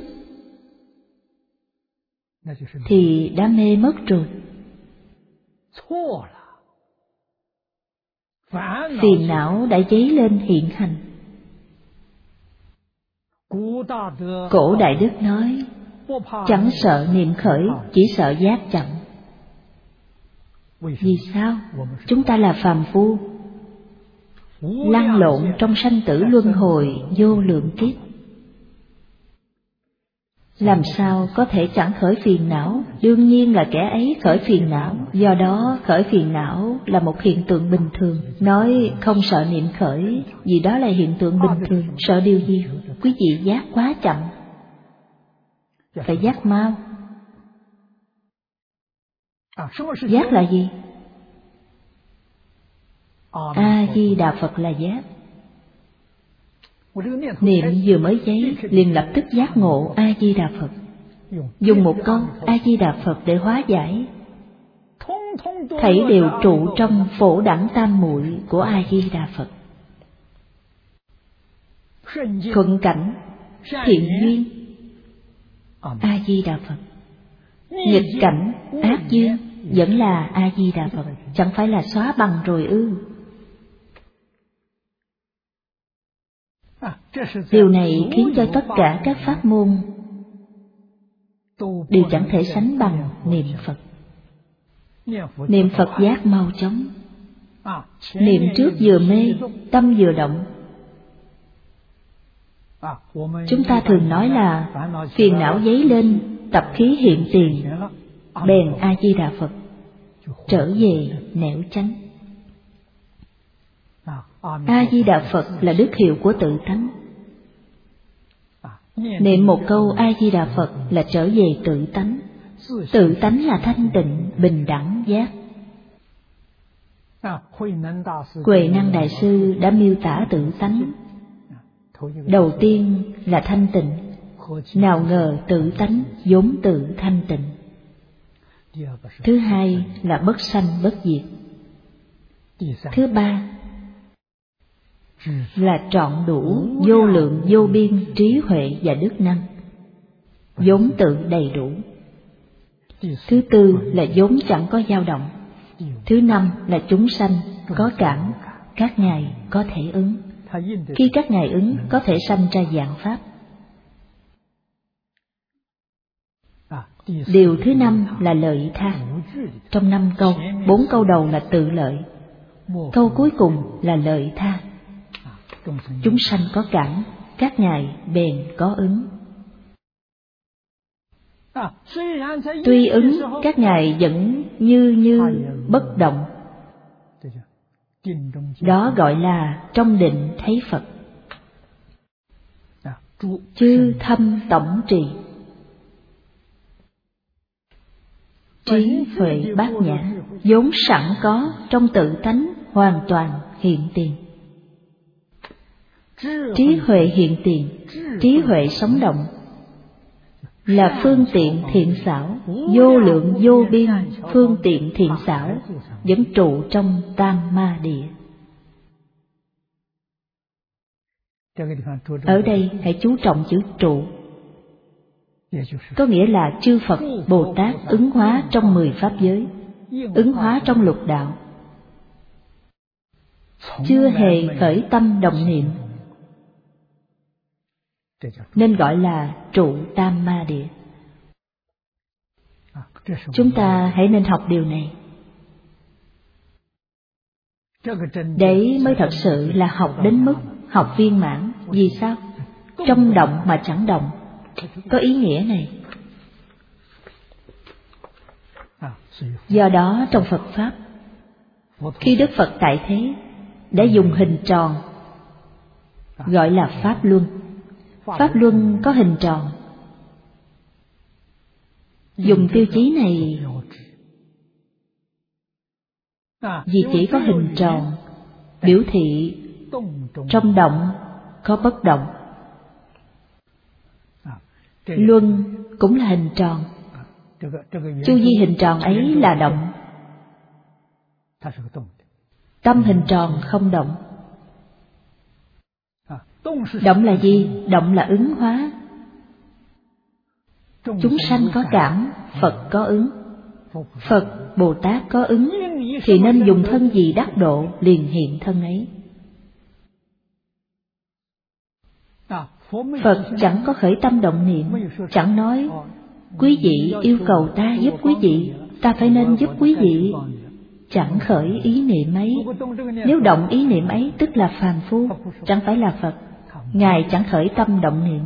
thì đã mê mất rồi. phiền não đã dấy lên hiện hành. Cổ Đại Đức nói, chẳng sợ niệm khởi, chỉ sợ giác chậm. Vì sao? Chúng ta là phàm phu, lăn lộn trong sanh tử luân hồi vô lượng kiếp, làm sao có thể chẳng khởi phiền não? Đương nhiên là kẻ ấy khởi phiền não. Do đó khởi phiền não là một hiện tượng bình thường. Nói không sợ niệm khởi, vì đó là hiện tượng bình thường. Sợ điều gì? Quý vị giác quá chậm, phải giác mau. Giác là gì? A-di-đà Phật là giác. Niệm vừa mới giấy liền lập tức giác ngộ A-di-đà Phật. Dùng một câu A-di-đà Phật để hóa giải, thảy đều trụ trong phổ đẳng tam muội của A-di-đà Phật. Thuận cảnh, thiện duyên, A-di-đà Phật. Nghịch cảnh, ác duyên, vẫn là A-di-đà Phật. Chẳng phải là xóa bằng rồi ư? Điều này khiến cho tất cả các pháp môn đều chẳng thể sánh bằng niệm Phật. Niệm Phật giác mau chóng. Niệm trước vừa mê, tâm vừa động. Chúng ta thường nói là phiền não dấy lên, tập khí hiện tiền, bèn A-di-đà Phật, trở về nẻo chánh. A-di-đà Phật là đức hiệu của tự tánh. Niệm một câu A-di-đà Phật là trở về tự tánh. Tự tánh là thanh tịnh, bình đẳng giác. Huệ Năng Đại Sư đã miêu tả tự tánh. Đầu tiên là thanh tịnh. Nào ngờ tự tánh vốn tự thanh tịnh. Thứ hai là bất sanh bất diệt. Thứ ba là trọn đủ vô lượng vô biên trí huệ và đức năng, vốn tự đầy đủ. Thứ tư là vốn chẳng có dao động. Thứ năm là chúng sanh có cảm, các ngài có thể ứng. Khi các ngài ứng, có thể sanh ra vạn pháp. Điều thứ năm là lợi tha. Trong năm câu, bốn câu đầu là tự lợi, câu cuối cùng là lợi tha. Chúng sanh có cảm, các ngài bèn có ứng. Tuy ứng, các ngài vẫn như như bất động. Đó gọi là trong định thấy Phật. Chư thâm tổng trì, trí huệ bát nhã, vốn sẵn có trong tự tánh hoàn toàn hiện tiền. Trí huệ hiện tiền, trí huệ sống động, là phương tiện thiện xảo, vô lượng vô biên phương tiện thiện xảo, vẫn trụ trong tam ma địa. Ở đây hãy chú trọng chữ trụ, có nghĩa là chư Phật Bồ Tát ứng hóa trong mười pháp giới, ứng hóa trong lục đạo, chưa hề khởi tâm động niệm, nên gọi là trụ tam ma địa. Chúng ta hãy nên học điều này. Đấy mới thật sự là học đến mức học viên mãn. Vì sao? Trong động mà chẳng động, có ý nghĩa này. Do đó trong Phật Pháp, khi Đức Phật tại thế đã dùng hình tròn, gọi là Pháp Luân. Pháp Luân có hình tròn. Dùng tiêu chí này vì chỉ có hình tròn, biểu thị trong động có bất động. Luân cũng là hình tròn. Chu vi hình tròn ấy là động. Tâm hình tròn không động. Động là gì? Động là ứng hóa. Chúng sanh có cảm, Phật có ứng. Phật, Bồ Tát có ứng, thì nên dùng thân gì đắc độ liền hiện thân ấy. Phật chẳng có khởi tâm động niệm, chẳng nói quý vị yêu cầu ta giúp quý vị, ta phải nên giúp quý vị. Chẳng khởi ý niệm ấy. Nếu động ý niệm ấy tức là phàm phu, chẳng phải là Phật. Ngài chẳng khởi tâm động niệm.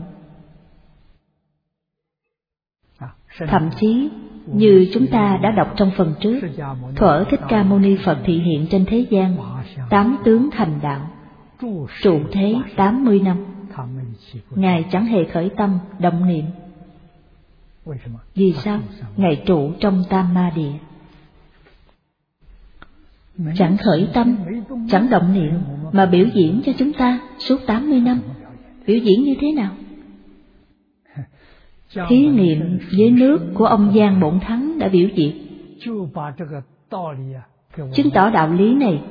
Thậm chí như chúng ta đã đọc trong phần trước, thuở Thích Ca Mâu Ni Phật thị hiện trên thế gian, tám tướng thành đạo, trụ thế tám mươi năm, Ngài chẳng hề khởi tâm động niệm. Vì sao? Ngài trụ trong Tam Ma Địa. Chẳng khởi tâm, chẳng động niệm, mà biểu diễn cho chúng ta suốt tám mươi năm. Biểu diễn như thế nào? Thí nghiệm với nước của ông Giang Bổn Thắng đã biểu diễn, chứng tỏ đạo lý này.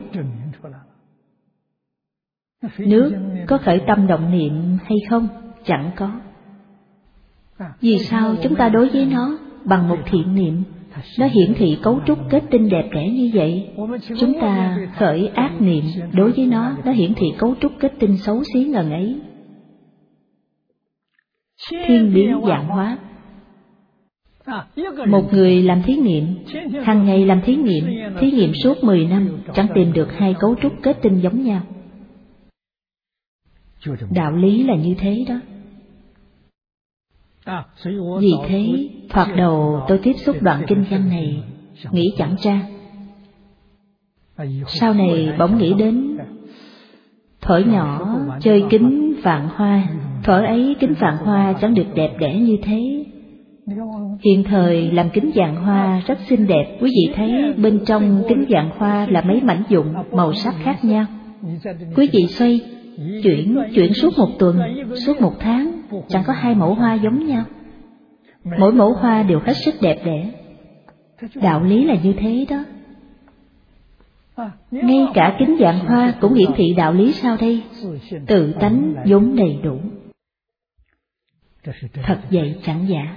Nước có khởi tâm động niệm hay không? Chẳng có. Vì sao chúng ta đối với nó bằng một thiện niệm? Nó hiển thị cấu trúc kết tinh đẹp đẽ như vậy. Chúng ta khởi ác niệm đối với nó, nó hiển thị cấu trúc kết tinh xấu xí ngần ấy. Thiên biến vạn hóa. Một người làm thí nghiệm, hàng ngày làm thí nghiệm, thí nghiệm suốt mười năm, chẳng tìm được hai cấu trúc kết tinh giống nhau. Đạo lý là như thế đó. Vì thế, thoạt đầu tôi tiếp xúc đoạn kinh văn này, nghĩ chẳng ra. Sau này bỗng nghĩ đến, thuở nhỏ chơi kính vạn hoa, thuở ấy kính vạn hoa chẳng được đẹp đẽ như thế. Hiện thời làm kính vạn hoa rất xinh đẹp, quý vị thấy bên trong kính vạn hoa là mấy mảnh vụn màu sắc khác nhau. Quý vị xoay, chuyển, chuyển suốt một tuần, suốt một tháng, chẳng có hai mẫu hoa giống nhau. Mỗi mẫu hoa đều hết sức đẹp đẽ. Đạo lý là như thế đó. Ngay cả kính vạn hoa cũng hiển thị đạo lý sao đây? Tự tánh vốn đầy đủ. Thật vậy chẳng giả.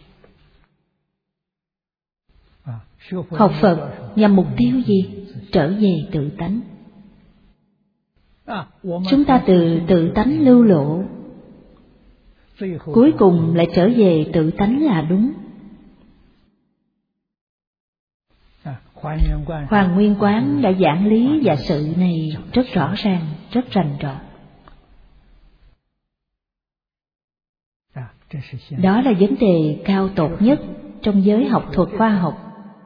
Học Phật nhằm mục tiêu gì? Trở về tự tánh. Chúng ta từ tự tánh lưu lộ, cuối cùng lại trở về tự tánh là đúng. Hoàng Nguyên Quán đã giảng lý và sự này rất rõ ràng, rất rành rọt. Đó là vấn đề cao tột nhất trong giới học thuật khoa học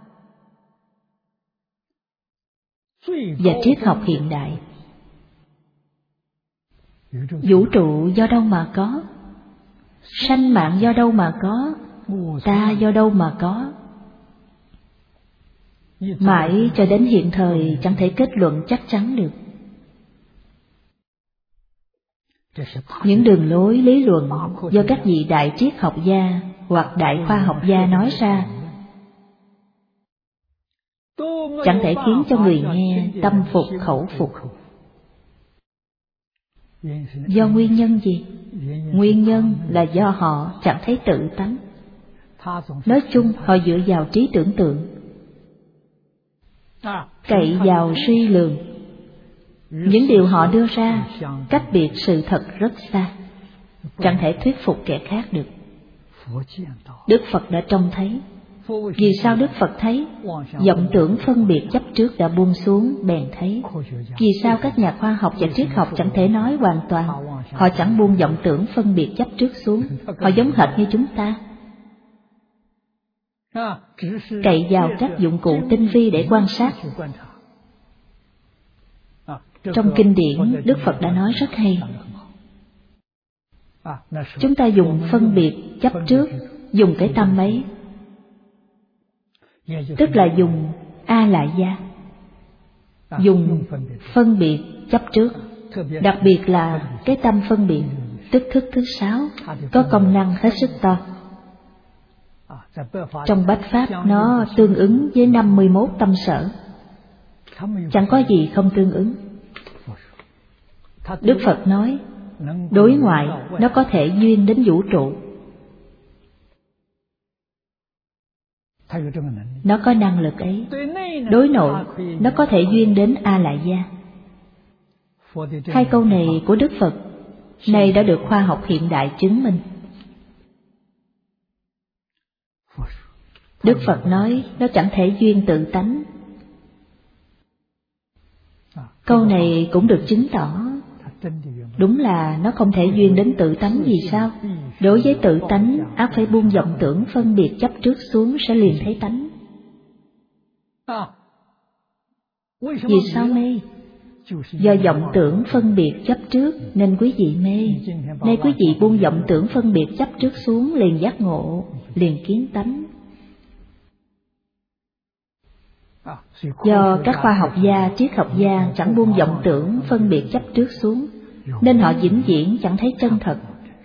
và triết học hiện đại. Vũ trụ do đâu mà có? Sanh mạng do đâu mà có? Ta do đâu mà có? Mãi cho đến hiện thời chẳng thể kết luận chắc chắn được. Những đường lối lý luận do các vị đại triết học gia hoặc đại khoa học gia nói ra chẳng thể khiến cho người nghe tâm phục khẩu phục. Do nguyên nhân gì? Nguyên nhân là do họ chẳng thấy tự tánh. Nói chung họ dựa vào trí tưởng tượng, cậy vào suy lường. Những điều họ đưa ra cách biệt sự thật rất xa, chẳng thể thuyết phục kẻ khác được. Đức Phật đã trông thấy. Vì sao Đức Phật thấy? Vọng tưởng phân biệt chấp trước đã buông xuống bèn thấy. Vì sao các nhà khoa học và triết học chẳng thể nói hoàn toàn? Họ chẳng buông vọng tưởng phân biệt chấp trước xuống. Họ giống hệt như chúng ta, cậy vào các dụng cụ tinh vi để quan sát. Trong kinh điển, Đức Phật đã nói rất hay. Chúng ta dùng phân biệt chấp trước, dùng cái tâm ấy, tức là dùng A Lại Gia, dùng phân biệt chấp trước. Đặc biệt là cái tâm phân biệt, tức thức thứ sáu, có công năng hết sức to. Trong Bách Pháp nó tương ứng với năm mươi mốt tâm sở, chẳng có gì không tương ứng. Đức Phật nói, đối ngoại nó có thể duyên đến vũ trụ. Nó có năng lực ấy. Đối nội, nó có thể duyên đến A Lại Gia. Hai câu này của Đức Phật nay đã được khoa học hiện đại chứng minh. Đức Phật nói nó chẳng thể duyên tự tánh. Câu này cũng được chứng tỏ. Đúng là nó không thể duyên đến tự tánh. Vì sao? Đối với tự tánh, ác phải buông vọng tưởng phân biệt chấp trước xuống sẽ liền thấy tánh. Vì sao mê? Do vọng tưởng phân biệt chấp trước nên quý vị mê. Nay quý vị buông vọng tưởng phân biệt chấp trước xuống liền giác ngộ, liền kiến tánh. Do các khoa học gia, triết học gia chẳng buông vọng tưởng phân biệt chấp trước xuống, nên họ vĩnh viễn chẳng thấy chân thật.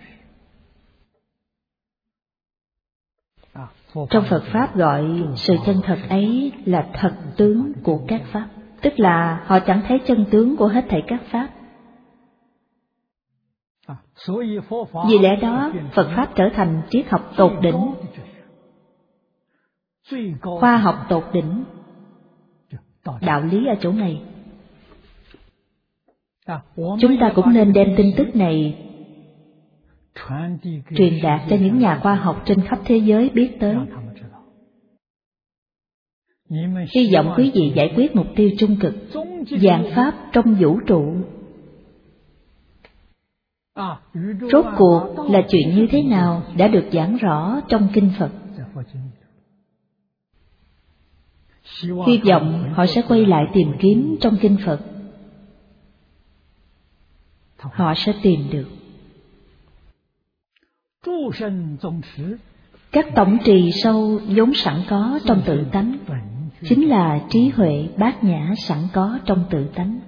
Trong Phật Pháp gọi sự chân thật ấy là thật tướng của các Pháp. Tức là họ chẳng thấy chân tướng của hết thảy các Pháp. Vì lẽ đó, Phật Pháp trở thành triết học tột đỉnh, khoa học tột đỉnh. Đạo lý ở chỗ này. Chúng ta cũng nên đem tin tức này truyền đạt cho những nhà khoa học trên khắp thế giới biết tới. Hy vọng quý vị giải quyết mục tiêu trung cực, vạn pháp trong vũ trụ. Rốt cuộc là chuyện như thế nào đã được giảng rõ trong Kinh Phật. Hy vọng họ sẽ quay lại tìm kiếm trong Kinh Phật. Họ sẽ tìm được. Các tổng trì sâu vốn sẵn có trong tự tánh, chính là trí huệ bát nhã sẵn có trong tự tánh.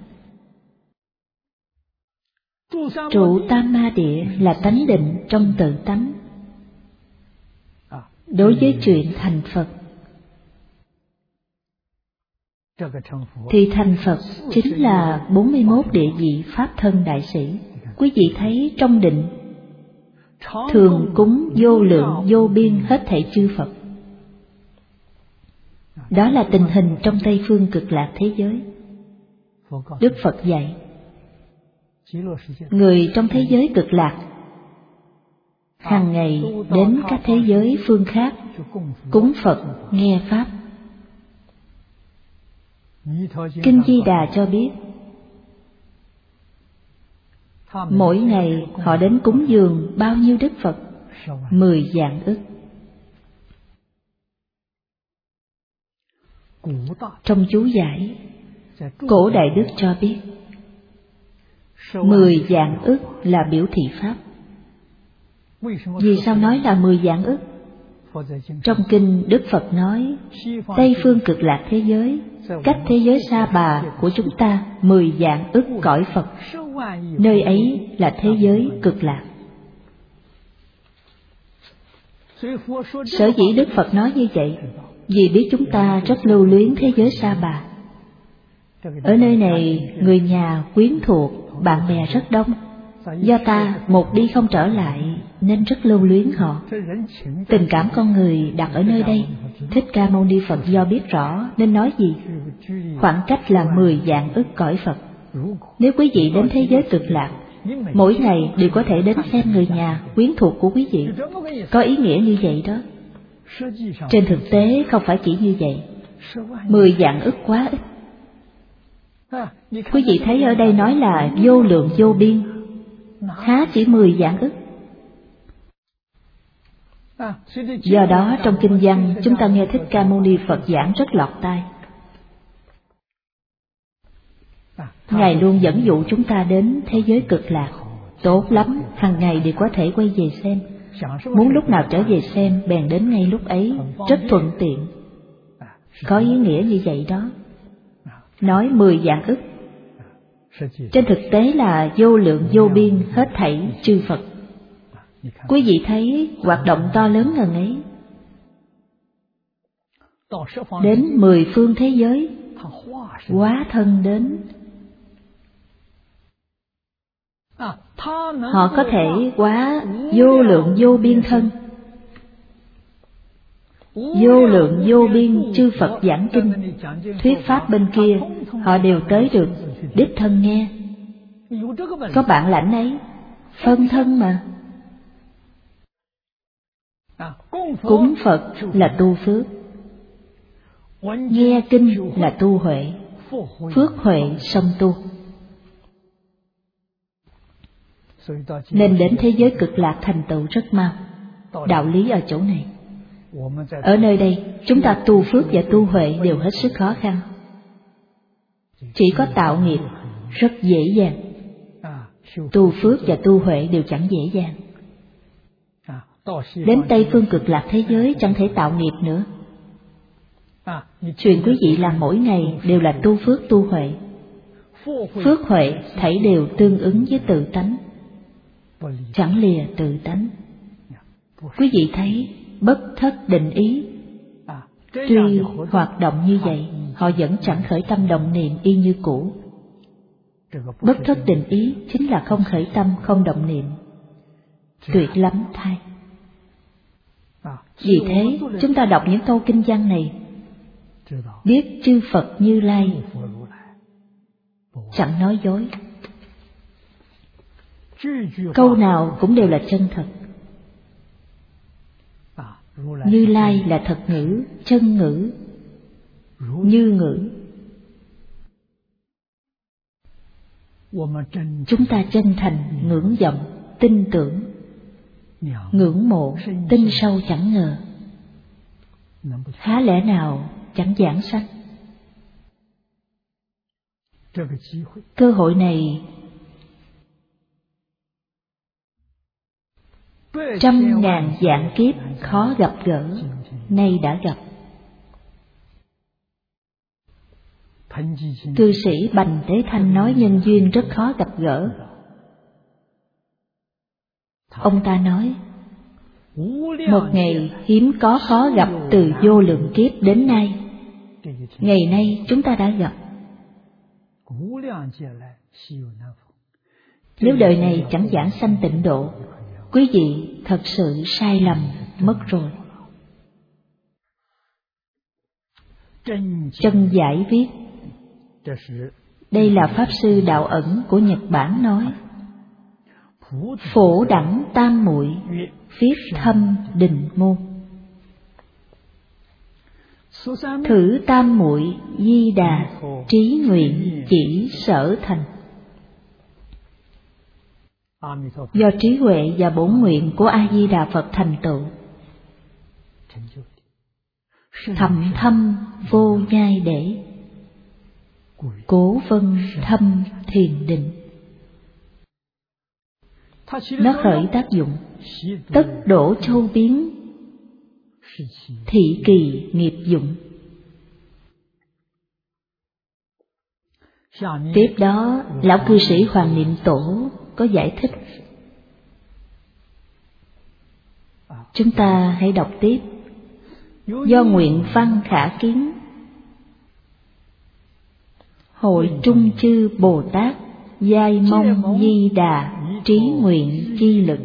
Trụ tam ma địa là tánh định trong tự tánh. Đối với chuyện thành Phật, thì thành Phật chính là bốn mươi mốt địa vị Pháp thân đại sĩ. Quý vị thấy trong định, thường cúng vô lượng vô biên hết thảy chư Phật. Đó là tình hình trong Tây phương Cực Lạc thế giới. Đức Phật dạy, người trong thế giới Cực Lạc hàng ngày đến các thế giới phương khác cúng Phật nghe Pháp. Kinh Di Đà cho biết, mỗi ngày họ đến cúng dường bao nhiêu Đức Phật? Mười vạn ức. Trong chú giải, Cổ Đại Đức cho biết, mười vạn ức là biểu thị Pháp. Vì sao nói là mười vạn ức? Trong kinh Đức Phật nói, Tây phương Cực Lạc thế giới, cách thế giới Sa Bà của chúng ta mười vạn ức cõi Phật. Nơi ấy là thế giới Cực Lạc. Sở dĩ Đức Phật nói như vậy, vì biết chúng ta rất lưu luyến thế giới Sa Bà. Ở nơi này, người nhà, quyến thuộc, bạn bè rất đông. Do ta một đi không trở lại nên rất lưu luyến họ. Tình cảm con người đặt ở nơi đây, Thích Ca Mâu Ni Phật do biết rõ nên nói gì? Khoảng cách là mười vạn ức cõi Phật. Nếu quý vị đến thế giới Cực Lạc, mỗi ngày đều có thể đến xem người nhà, quyến thuộc của quý vị. Có ý nghĩa như vậy đó. Trên thực tế không phải chỉ như vậy. Mười vạn ức quá ít. Quý vị thấy ở đây nói là vô lượng vô biên, há chỉ mười vạn ức. Do đó trong kinh văn chúng ta nghe Thích Ca Mâu Ni Phật giảng rất lọt tai. Ngài luôn dẫn dụ chúng ta đến thế giới Cực Lạc. Tốt lắm, hàng ngày đều có thể quay về xem. Muốn lúc nào trở về xem bèn đến ngay lúc ấy, rất thuận tiện. Có ý nghĩa như vậy đó. Nói mười vạn ức, trên thực tế là vô lượng vô biên hết thảy chư Phật. Quý vị thấy hoạt động to lớn ngần ấy. Đến mười phương thế giới, hóa thân đến. Họ có thể hóa vô lượng vô biên thân. vô lượng vô biên chư Phật giảng kinh, thuyết pháp bên kia, họ đều tới được, đích thân nghe. Có bản lãnh ấy, phân thân mà. Cúng Phật là tu phước, nghe kinh là tu huệ, phước huệ song tu. Nên đến thế giới cực lạc thành tựu rất mau. Đạo lý ở chỗ này. Ở nơi đây, chúng ta tu phước và tu huệ đều hết sức khó khăn. Chỉ có tạo nghiệp rất dễ dàng. Tu phước và tu huệ đều chẳng dễ dàng. Đến Tây phương cực lạc thế giới chẳng thể tạo nghiệp nữa. Chuyện quý vị làm mỗi ngày đều là tu phước tu huệ. Phước huệ thảy đều tương ứng với tự tánh, chẳng lìa tự tánh. Quý vị thấy bất thất định ý, tuy hoạt động như vậy, họ vẫn chẳng khởi tâm động niệm y như cũ. Bất thất định ý chính là không khởi tâm, không động niệm. Tuyệt lắm thay. Vì thế, chúng ta đọc những câu kinh văn này, biết chư Phật Như Lai chẳng nói dối. Câu nào cũng đều là chân thật. Như Lai là thật ngữ, chân ngữ, như ngữ. Chúng ta chân thành, ngưỡng vọng, tin tưởng, ngưỡng mộ, tin sâu chẳng ngờ. Há lẽ nào chẳng giảng sanh? Cơ hội này trăm ngàn vạn kiếp khó gặp gỡ, nay đã gặp. Cư sĩ Bành Tế Thanh nói nhân duyên rất khó gặp gỡ. Ông ta nói, một ngày hiếm có khó gặp từ vô lượng kiếp đến nay. Ngày nay chúng ta đã gặp. Nếu đời này chẳng giảng sanh tịnh độ, quý vị thật sự sai lầm mất rồi. Chân giải viết, đây là Pháp Sư Đạo Ẩn của Nhật Bản nói, phổ đẳng tam muội, viết thâm định môn. Thử tam muội di đà, trí nguyện chỉ sở thành. Do trí huệ và bổn nguyện của A Di Đà Phật thành tựu, thầm thâm vô nhai để, cố vân thâm thiền định. Nó khởi tác dụng, tất đổ châu biến, thị kỳ nghiệp dụng. Tiếp đó, lão cư sĩ Hoàng Niệm Tổ có giải thích. Chúng ta hãy đọc tiếp. Do nguyện văn khả kiến, hội trung chư Bồ Tát, giai mong di đà, trí nguyện chi lực.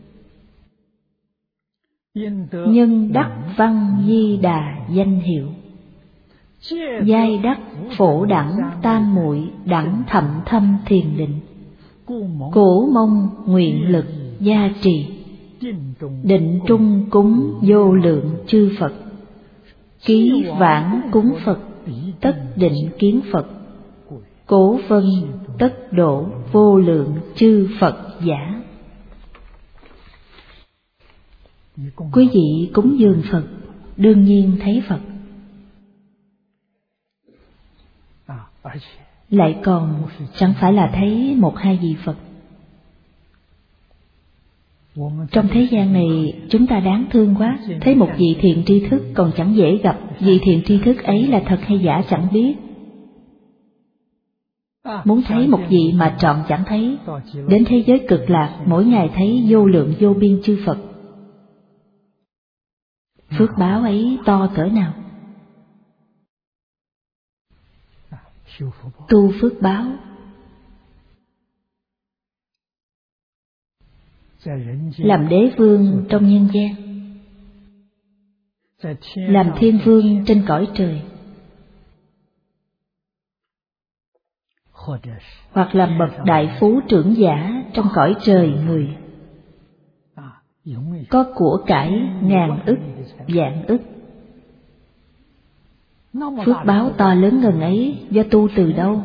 Nhân đắc văn di đà danh hiệu, giai đắc phổ đẳng tam muội đẳng thậm thâm thiền định. Cổ mong nguyện lực gia trì, định trung cúng vô lượng chư Phật. Ký vãng cúng Phật, tất định kiến Phật. Cố vân tất độ vô lượng chư Phật giả. Quý vị cúng dường Phật, đương nhiên thấy Phật. Lại còn chẳng phải là thấy một hai vị Phật. Trong thế gian này chúng ta đáng thương quá, thấy một vị thiện tri thức còn chẳng dễ gặp. Vị thiện tri thức ấy là thật hay giả chẳng biết. Muốn thấy một vị mà trọn chẳng thấy. Đến thế giới cực lạc mỗi ngày thấy vô lượng vô biên chư Phật. Phước báo ấy to cỡ nào? Tu phước báo làm đế vương trong nhân gian, làm thiên vương trên cõi trời, hoặc làm bậc đại phú trưởng giả trong cõi trời người, có của cải ngàn ức vạn ức. Phước báo to lớn ngần ấy do tu từ đâu?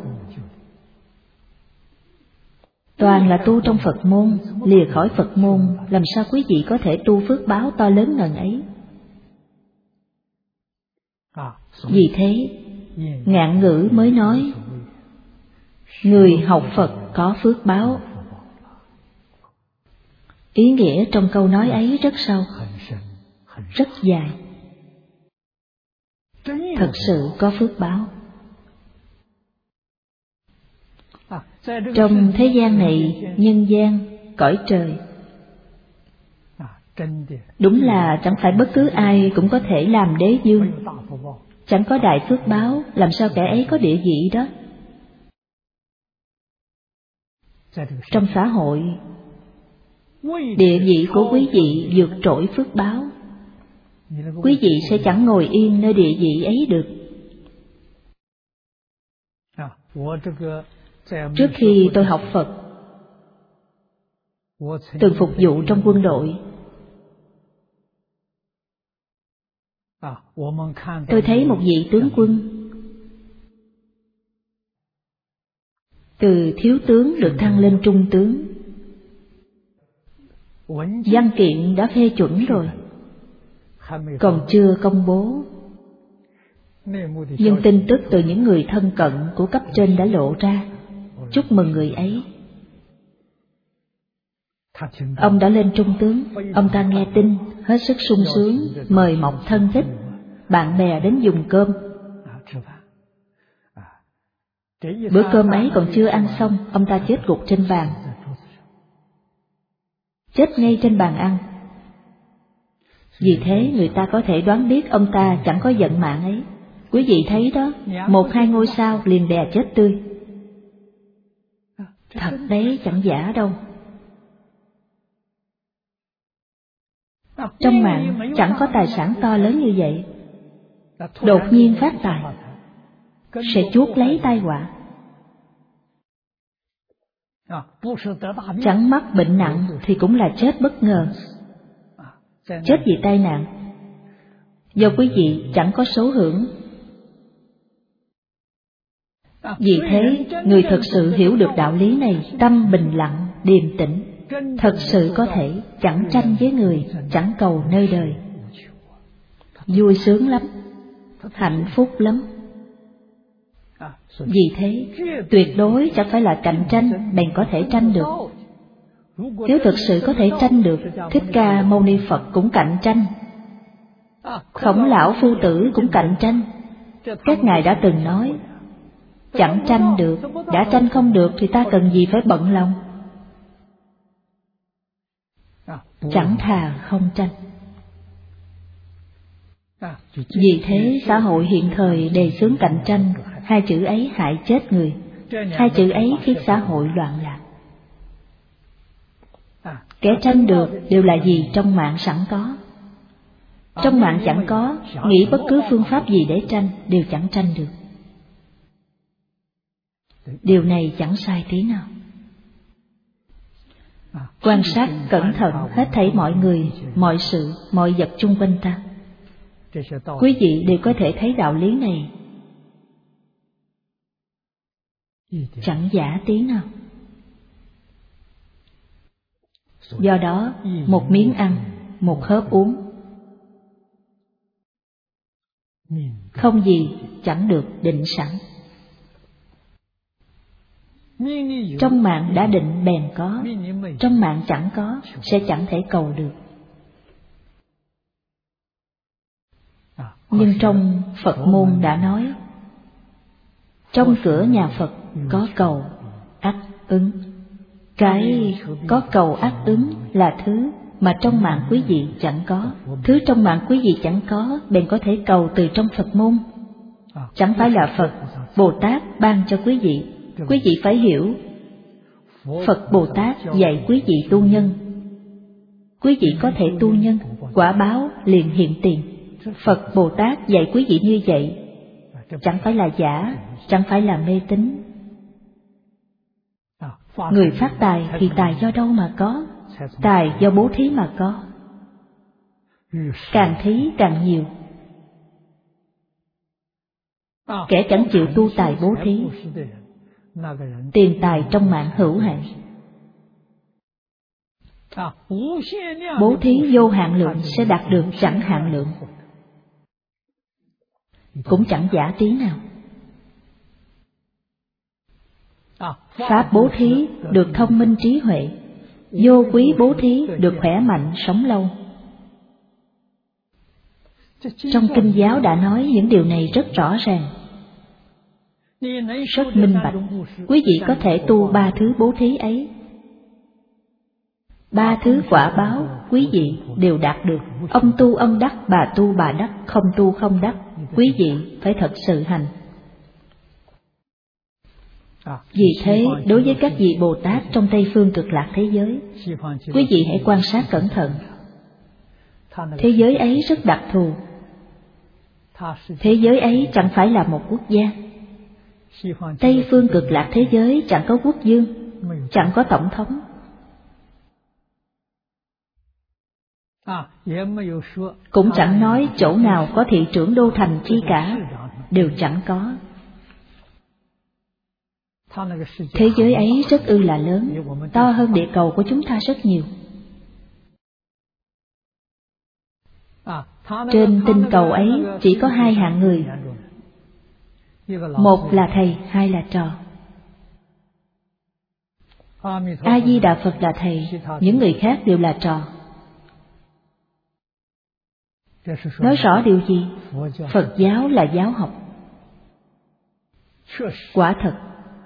Toàn là tu trong Phật môn, lìa khỏi Phật môn, làm sao quý vị có thể tu phước báo to lớn ngần ấy? Vì thế, Ngạn Ngữ mới nói, người học Phật có phước báo. Ý nghĩa trong câu nói ấy rất sâu, rất dài. Thật sự có phước báo. Trong thế gian này, nhân gian, cõi trời, đúng là chẳng phải bất cứ ai cũng có thể làm đế vương. Chẳng có đại phước báo, làm sao kẻ ấy có địa vị đó? Trong xã hội, địa vị của quý vị vượt trội phước báo. Quý vị sẽ chẳng ngồi yên nơi địa vị ấy được. Trước khi tôi học Phật, từng phục vụ trong quân đội, tôi thấy một vị tướng quân từ thiếu tướng được thăng lên trung tướng. Văn kiện đã phê chuẩn rồi, còn chưa công bố, nhưng tin tức từ những người thân cận của cấp trên đã lộ ra. Chúc mừng người ấy. Ông đã lên trung tướng, ông ta nghe tin hết sức sung sướng, mời mọc thân thích, bạn bè đến dùng cơm. Bữa cơm ấy còn chưa ăn xong, ông ta chết gục trên bàn, chết ngay trên bàn ăn. Vì thế người ta có thể đoán biết ông ta chẳng có vận mạng ấy. Quý vị thấy đó, một hai ngôi sao liền đè chết tươi. Thật đấy, chẳng giả đâu. Trong mạng chẳng có tài sản to lớn như vậy, đột nhiên phát tài, sẽ chuốc lấy tai họa. Chẳng mắc bệnh nặng thì cũng là chết bất ngờ. Chết vì tai nạn, do quý vị chẳng có số hưởng. Vì thế, người thật sự hiểu được đạo lý này, tâm bình lặng, điềm tĩnh, thật sự có thể chẳng tranh với người, chẳng cầu nơi đời. Vui sướng lắm, hạnh phúc lắm. Vì thế, tuyệt đối chẳng phải là cạnh tranh bèn có thể tranh được. Nếu thực sự có thể tranh được, Thích Ca Mâu Ni Phật cũng cạnh tranh, Khổng Lão Phu Tử cũng cạnh tranh. Các ngài đã từng nói, chẳng tranh được, đã tranh không được thì ta cần gì phải bận lòng. Chẳng thà không tranh. Vì thế xã hội hiện thời đề xướng cạnh tranh, hai chữ ấy hại chết người. Hai chữ ấy khiến xã hội loạn lạc. Kẻ tranh được đều là gì trong mạng sẵn có. Trong mạng chẳng có, nghĩ bất cứ phương pháp gì để tranh đều chẳng tranh được. Điều này chẳng sai tí nào. Quan sát cẩn thận hết thảy mọi người, mọi sự, mọi vật chung quanh ta. Quý vị đều có thể thấy đạo lý này. Chẳng giả tí nào. Do đó, một miếng ăn, một hớp uống, không gì chẳng được định sẵn. Trong mạng đã định bèn có, trong mạng chẳng có, sẽ chẳng thể cầu được. Nhưng trong Phật môn đã nói, trong cửa nhà Phật có cầu, ắt ứng. Cái có cầu ắt ứng là thứ mà trong mạng quý vị chẳng có. Thứ trong mạng quý vị chẳng có, bèn có thể cầu từ trong Phật môn. Chẳng phải là Phật, Bồ Tát ban cho quý vị. Quý vị phải hiểu, Phật Bồ Tát dạy quý vị tu nhân. Quý vị có thể tu nhân, quả báo liền hiện tiền. Phật Bồ Tát dạy quý vị như vậy, chẳng phải là giả, chẳng phải là mê tín. Người phát tài thì tài do đâu mà có? Tài do bố thí mà có. Càng thí càng nhiều. Kẻ chẳng chịu tu tài bố thí, tiền tài trong mạng hữu hạn. Bố thí vô hạn lượng sẽ đạt được chẳng hạn lượng, cũng chẳng giả tí nào. Pháp bố thí được thông minh trí huệ, vô quý bố thí được khỏe mạnh sống lâu. Trong kinh giáo đã nói những điều này rất rõ ràng, rất minh bạch. Quý vị có thể tu ba thứ bố thí ấy, ba thứ quả báo quý vị đều đạt được. Ông tu ông đắc, bà tu bà đắc, không tu không đắc. Quý vị phải thật sự hành. Vì thế, đối với các vị Bồ Tát trong Tây Phương Cực Lạc thế giới, quý vị hãy quan sát cẩn thận. Thế giới ấy rất đặc thù. Thế giới ấy chẳng phải là một quốc gia. Tây Phương Cực Lạc thế giới chẳng có quốc vương, chẳng có tổng thống, cũng chẳng nói chỗ nào có thị trưởng đô thành chi cả, đều chẳng có. Thế giới ấy rất ư là lớn, to hơn địa cầu của chúng ta rất nhiều. Trên tinh cầu ấy chỉ có hai hạng người, một là thầy, hai là trò. A Di Đà Phật là thầy, những người khác đều là trò. Nói rõ điều gì? Phật giáo là giáo học. Quả thật,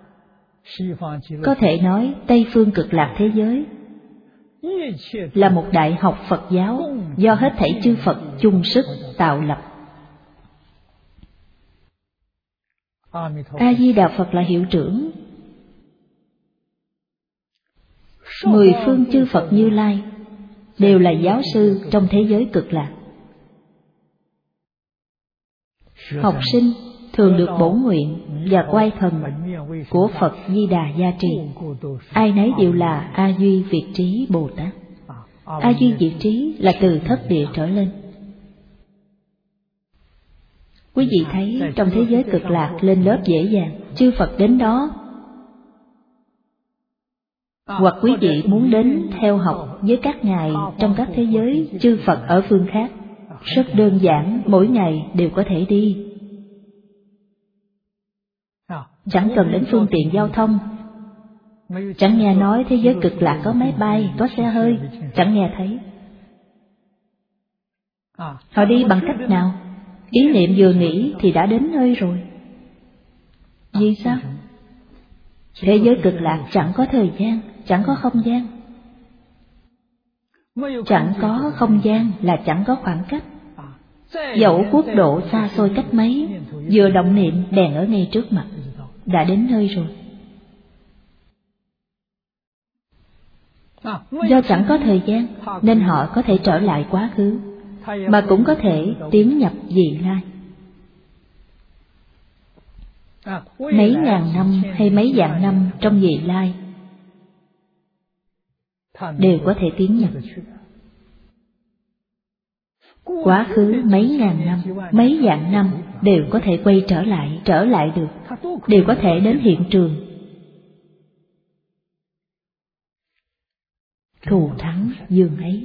có thể nói Tây Phương Cực Lạc thế giới là một đại học Phật giáo do hết thảy chư Phật chung sức tạo lập. A Di Đà Phật là hiệu trưởng. Mười phương chư Phật Như Lai đều là giáo sư trong thế giới Cực Lạc. Học sinh thường được bổ nguyện và quay thần của Phật Di Đà gia trì. Ai nấy đều là A Duy Việt Trí Bồ Tát. A Duy Việt Trí là từ thất địa trở lên. Quý vị thấy trong thế giới Cực Lạc lên lớp dễ dàng, chư Phật đến đó. Hoặc quý vị muốn đến theo học với các ngài trong các thế giới chư Phật ở phương khác, rất đơn giản, mỗi ngày đều có thể đi. Chẳng cần đến phương tiện giao thông. Chẳng nghe nói thế giới Cực Lạc có máy bay, có xe hơi, chẳng nghe thấy. Họ đi bằng cách nào? Ý niệm vừa nghĩ thì đã đến nơi rồi. Vì sao? Thế giới Cực Lạc chẳng có thời gian, chẳng có không gian. Chẳng có không gian là chẳng có khoảng cách. Dẫu quốc độ xa xôi cách mấy, vừa động niệm đèn ở ngay trước mặt, đã đến nơi rồi. Do chẳng có thời gian nên họ có thể trở lại quá khứ, mà cũng có thể tiến nhập vị lai. Mấy ngàn năm hay mấy vạn năm trong vị lai đều có thể tiến nhập. Quá khứ mấy ngàn năm, mấy vạn năm đều có thể quay trở lại, trở lại được, đều có thể đến hiện trường. Thù thắng dương ấy.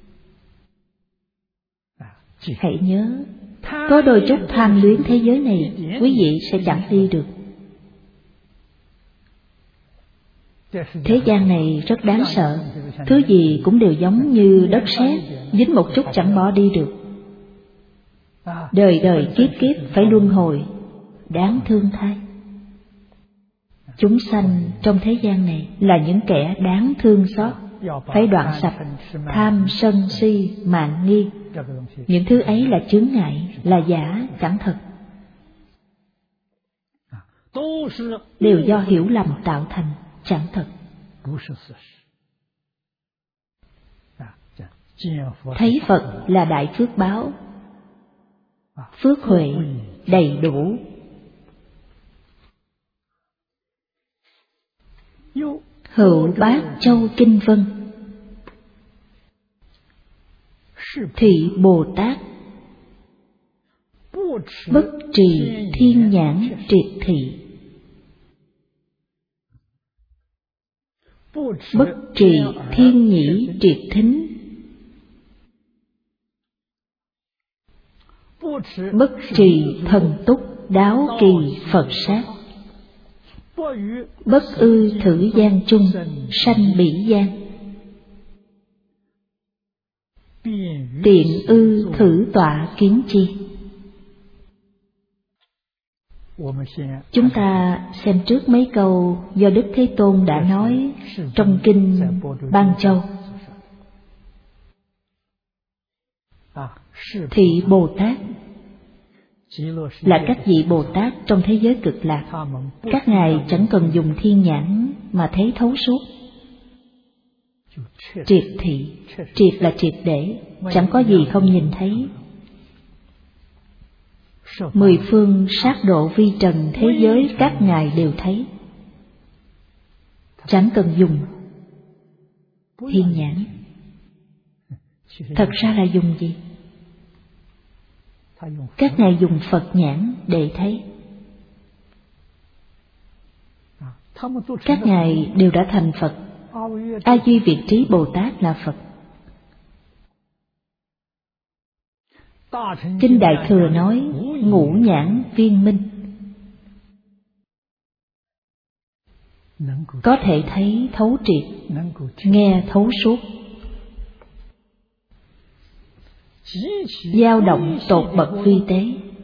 Hãy nhớ, có đôi chút tham luyến thế giới này, quý vị sẽ chẳng đi được. Thế gian này rất đáng sợ, thứ gì cũng đều giống như đất sét, dính một chút chẳng bỏ đi được. Đời đời kiếp kiếp phải luân hồi, đáng thương thay. Chúng sanh trong thế gian này là những kẻ đáng thương xót, phải đoạn sạch tham sân si mạn nghi. Những thứ ấy là chướng ngại, là giả, chẳng thật, đều do hiểu lầm tạo thành, chẳng thật. Thấy Phật là đại phước báo, phước huệ đầy đủ. Hữu bát châu kinh vân, thị Bồ Tát bất trì thiên nhãn triệt thị, bất trì thiên nhĩ triệt thính, bất trì thần túc đáo kỳ Phật sát, bất ư thử gian chung sanh bỉ gian, tiện ư thử tọa kiến chi. Chúng ta xem trước mấy câu do Đức Thế Tôn đã nói trong kinh Ban Châu. Thị Bồ Tát là các vị Bồ Tát trong thế giới cực lạc. Các ngài chẳng cần dùng thiên nhãn mà thấy thấu suốt. Triệt thị, triệt là triệt để, chẳng có gì không nhìn thấy. Mười phương sát độ vi trần thế giới các ngài đều thấy, chẳng cần dùng thiên nhãn. Thật ra là dùng gì? Các ngài dùng Phật nhãn để thấy. Các ngài đều đã thành Phật. A Duy Việt Trí Bồ Tát là Phật. Kinh Đại Thừa nói ngũ nhãn viên minh, có thể thấy thấu triệt, nghe thấu suốt, dao động tột bậc vi tế.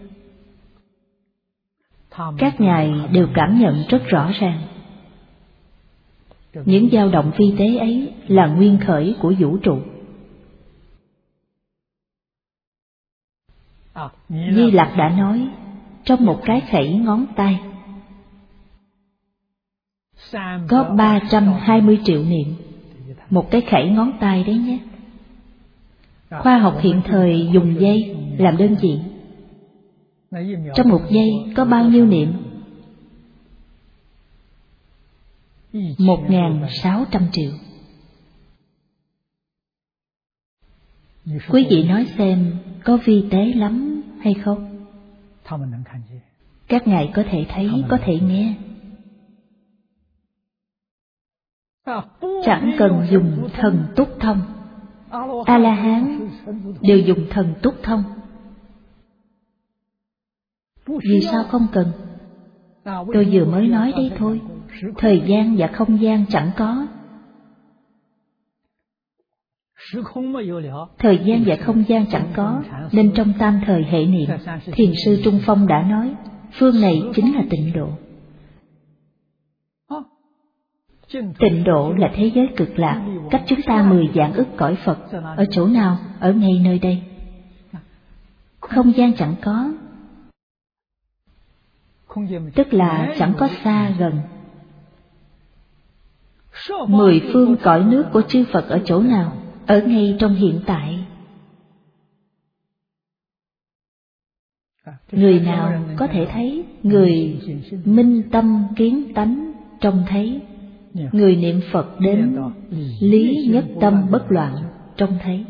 Các ngài đều cảm nhận rất rõ ràng. Những dao động vi tế ấy là nguyên khởi của vũ trụ. Di Lặc đã nói, trong một cái khẩy ngón tay có ba trăm hai mươi triệu niệm. Một cái khẩy ngón tay đấy nhé. Khoa học hiện thời dùng giây làm đơn vị. Trong một giây có bao nhiêu niệm? Một ngàn sáu trăm triệu. Quý vị nói xem có vi tế lắm hay không? Các ngài có thể thấy, có thể nghe. Chẳng cần dùng thần túc thông. A-la-hán đều dùng thần túc thông. Vì sao không cần? Tôi vừa mới nói đấy thôi. Thời gian và không gian chẳng có. Thời gian và không gian chẳng có, nên trong tam thời hệ niệm, Thiền sư Trung Phong đã nói, phương này chính là tịnh độ. Tịnh độ là thế giới cực lạc, cách chúng ta mười vạn ức cõi Phật. Ở chỗ nào? Ở ngay nơi đây. Không gian chẳng có, tức là chẳng có xa gần. Mười phương cõi nước của chư Phật ở chỗ nào? Ở ngay trong hiện tại. Người nào có thể thấy? Người minh tâm kiến tánh trông thấy. Người niệm Phật đến lý nhất tâm bất loạn trông thấy.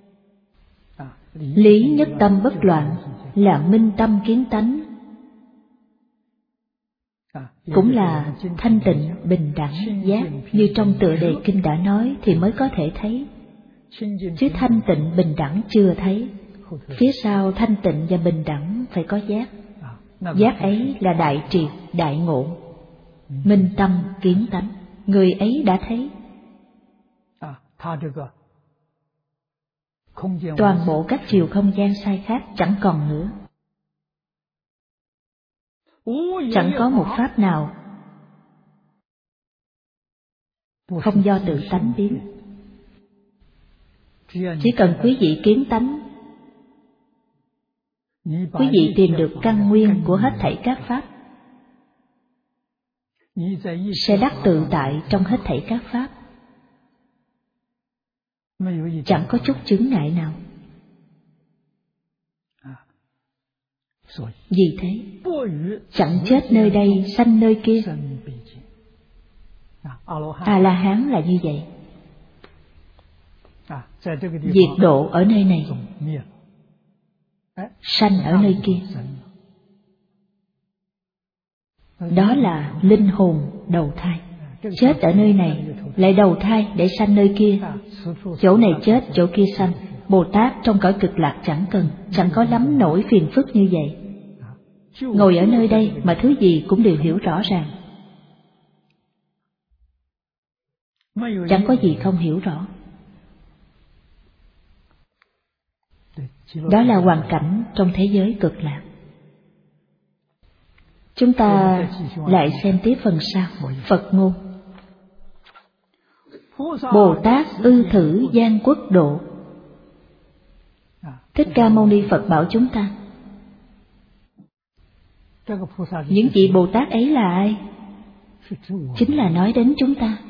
Lý nhất tâm bất loạn là minh tâm kiến tánh, cũng là thanh tịnh bình đẳng giác. Như trong tựa đề kinh đã nói thì mới có thể thấy. Chứ thanh tịnh bình đẳng chưa thấy. Phía sau thanh tịnh và bình đẳng phải có giác. Giác ấy là đại triệt, đại ngộ, minh tâm kiến tánh. Người ấy đã thấy. Toàn bộ các chiều không gian sai khác chẳng còn nữa. Chẳng có một pháp nào không do tự tánh biến. Chỉ cần quý vị kiến tánh, quý vị tìm được căn nguyên của hết thảy các pháp, sẽ đắc tự tại trong hết thảy các pháp. Chẳng có chút chướng ngại nào. Vì thế, chẳng chết nơi đây sanh nơi kia. A-la-hán là như vậy. Diệt độ ở nơi này, sanh ở nơi kia. Đó là linh hồn đầu thai. Chết ở nơi này, lại đầu thai để sanh nơi kia. Chỗ này chết, chỗ kia sanh. Bồ Tát trong cõi cực lạc chẳng cần, chẳng có lắm nỗi phiền phức như vậy. Ngồi ở nơi đây mà thứ gì cũng đều hiểu rõ ràng. Chẳng có gì không hiểu rõ. Đó là hoàn cảnh trong thế giới cực lạc. Chúng ta lại xem tiếp phần sau. Phật ngôn: Bồ Tát ư thử gian quốc độ. Thích Ca Mâu Ni Phật bảo chúng ta, những vị Bồ Tát ấy là ai? Chính là nói đến chúng ta.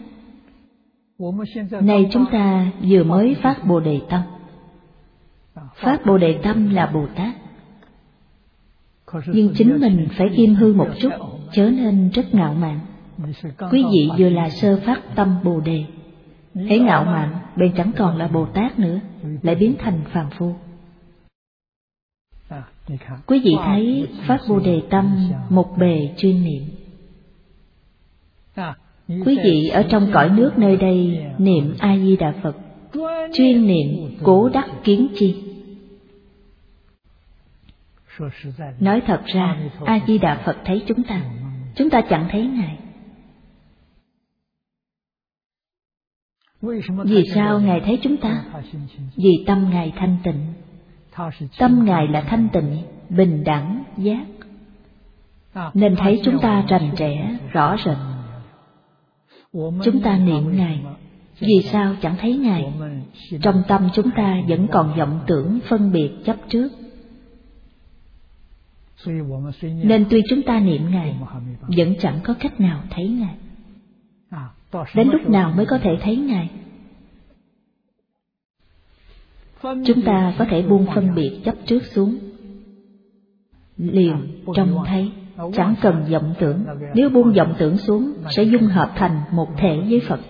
Này chúng ta vừa mới phát Bồ Đề Tâm. Phát Bồ Đề Tâm là Bồ Tát. Nhưng chính mình phải khiêm hư một chút, chớ nên rất ngạo mạn. Quý vị vừa là sơ phát tâm Bồ Đề, hễ ngạo mạn bèn chẳng còn là Bồ Tát nữa, lại biến thành phàm phu. Quý vị thấy phát Bồ Đề Tâm một bề chuyên niệm. Quý vị ở trong cõi nước nơi đây niệm A Di Đà Phật, chuyên niệm Cố Đắc Kiến Chi. Nói thật ra, A Di Đà Phật thấy chúng ta, chúng ta chẳng thấy Ngài. Vì sao Ngài thấy chúng ta? Vì tâm Ngài thanh tịnh. Tâm Ngài là thanh tịnh, bình đẳng, giác, nên thấy chúng ta rành rẽ, rõ rệt. Chúng ta niệm Ngài, vì sao chẳng thấy Ngài? Trong tâm chúng ta vẫn còn vọng tưởng, phân biệt, chấp trước. Nên tuy chúng ta niệm Ngài, vẫn chẳng có cách nào thấy Ngài. Đến lúc nào mới có thể thấy Ngài? Chúng ta có thể buông phân biệt chấp trước xuống, liền trông thấy, chẳng cần vọng tưởng. Nếu buông vọng tưởng xuống, sẽ dung hợp thành một thể với Phật.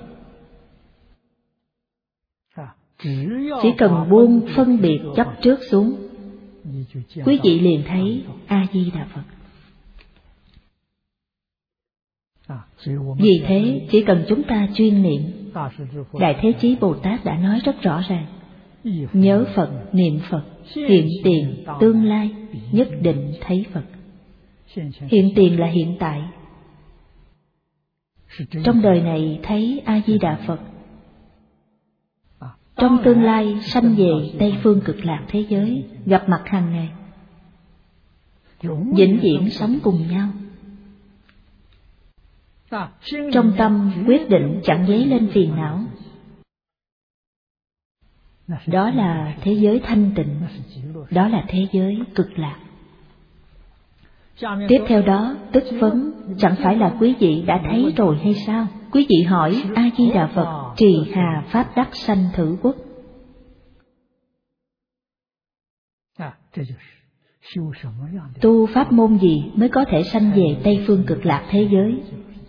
Chỉ cần buông phân biệt chấp trước xuống, quý vị liền thấy A Di Đà Phật. Vì thế, chỉ cần chúng ta chuyên niệm, Đại Thế Chí Bồ Tát đã nói rất rõ ràng: nhớ Phật, niệm Phật, hiện tiền, tương lai, nhất định thấy Phật. Hiện tiền là hiện tại. Trong đời này thấy A Di Đà Phật. Trong tương lai sanh về Tây Phương Cực Lạc thế giới, gặp mặt hàng ngày, vĩnh viễn sống cùng nhau. Trong tâm quyết định chẳng dấy lên phiền não. Đó là thế giới thanh tịnh, đó là thế giới cực lạc. Tiếp theo đó, tức vấn, chẳng phải là quý vị đã thấy rồi hay sao? Quý vị hỏi A Di Đà Phật trì hà pháp đắc sanh thử quốc. Tu pháp môn gì mới có thể sanh về Tây Phương Cực Lạc thế giới?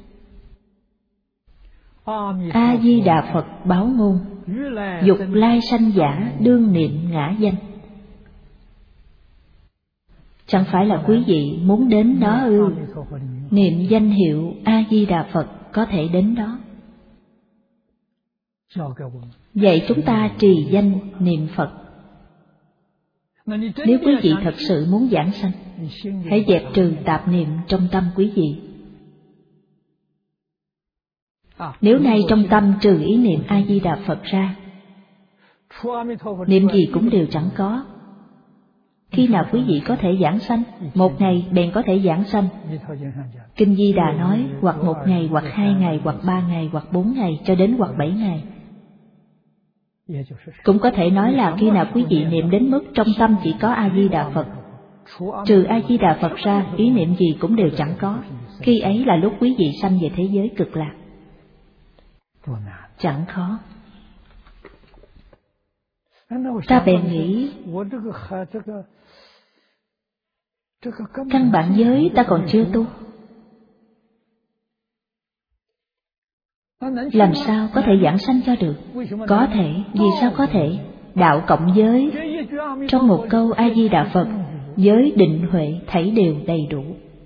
A Di Đà Phật báo ngôn: dục lai sanh giả đương niệm ngã danh. Chẳng phải là quý vị muốn đến đó ư? Niệm danh hiệu A Di Đà Phật có thể đến đó. Vậy chúng ta trì danh niệm Phật. Nếu quý vị thật sự muốn giảng sanh, hãy dẹp trừ tạp niệm trong tâm quý vị. Nếu nay trong tâm trừ ý niệm A Di Đà Phật ra, niệm gì cũng đều chẳng có. Khi nào quý vị có thể giảng sanh? Một ngày bèn có thể giảng sanh. Kinh Di Đà nói hoặc một ngày, hoặc hai ngày, hoặc ba ngày, hoặc bốn ngày, cho đến hoặc bảy ngày. Cũng có thể nói là khi nào quý vị niệm đến mức trong tâm chỉ có A Di Đà Phật, trừ A Di Đà Phật ra, ý niệm gì cũng đều chẳng có. Khi ấy là lúc quý vị sanh về thế giới cực lạc. Chẳng khó. Ta bèn nghĩ, Căn bản giới ta còn chưa tu, làm sao có thể giảng sanh cho được? Có thể, vì sao có thể? Đạo cộng giới, trong một câu A Di Đà Phật, giới định huệ thảy đều đầy đủ.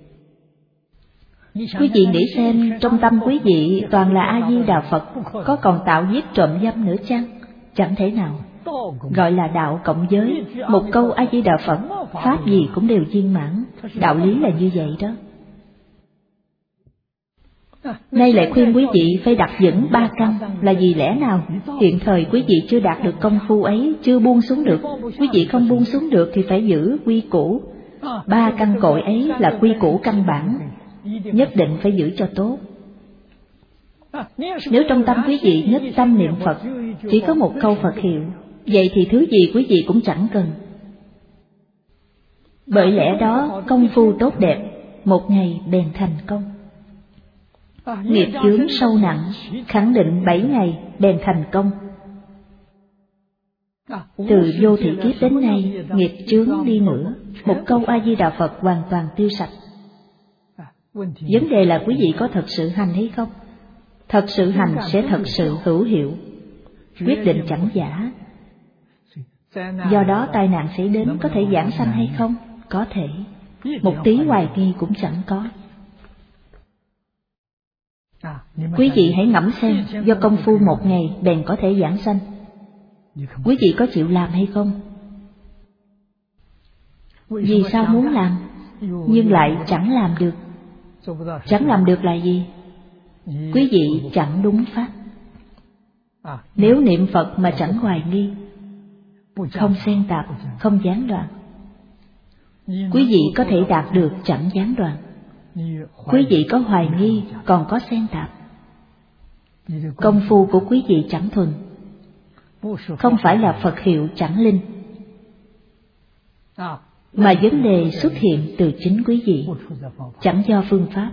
Quý vị nghĩ xem, trong tâm quý vị toàn là A Di Đà Phật, có còn tạo giết trộm dâm nữa chăng? Chẳng thể nào. Gọi là đạo cộng giới, một câu A Di Đà Phật, pháp gì cũng đều viên mãn. Đạo lý là như vậy đó. Nay lại khuyên quý vị phải đặt vững ba căn, là vì lẽ nào? Hiện thời quý vị chưa đạt được công phu ấy, chưa buông xuống được. Quý vị không buông xuống được thì phải giữ quy củ. Ba căn cội ấy là quy củ căn bản, nhất định phải giữ cho tốt. Nếu trong tâm quý vị nhất tâm niệm Phật, chỉ có một câu Phật hiệu, vậy thì thứ gì quý vị cũng chẳng cần. Bởi lẽ đó công phu tốt đẹp, một ngày bèn thành công. Nghiệp chướng sâu nặng, khẳng định bảy ngày bèn thành công. Từ vô thị kiếp đến nay, nghiệp chướng đi nữa, một câu A Di Đà Phật hoàn toàn tiêu sạch. Vấn đề là quý vị có thật sự hành hay không? Thật sự hành sẽ thật sự hữu hiệu, quyết định chẳng giả. Do đó tai nạn xảy đến có thể giảng sanh hay không? Có thể. Một tí hoài nghi cũng chẳng có. Quý vị hãy ngẫm xem, do công phu một ngày bèn có thể giảng sanh, quý vị có chịu làm hay không? Vì sao muốn làm, nhưng lại chẳng làm được? Chẳng làm được là gì? Quý vị chẳng đúng pháp. Nếu niệm Phật mà chẳng hoài nghi, không xen tạp, không gián đoạn, quý vị có thể đạt được chẳng gián đoạn. Quý vị có hoài nghi, còn có xen tạp, công phu của quý vị chẳng thuần, không phải là Phật hiệu chẳng linh, mà vấn đề xuất hiện từ chính quý vị, chẳng do phương pháp.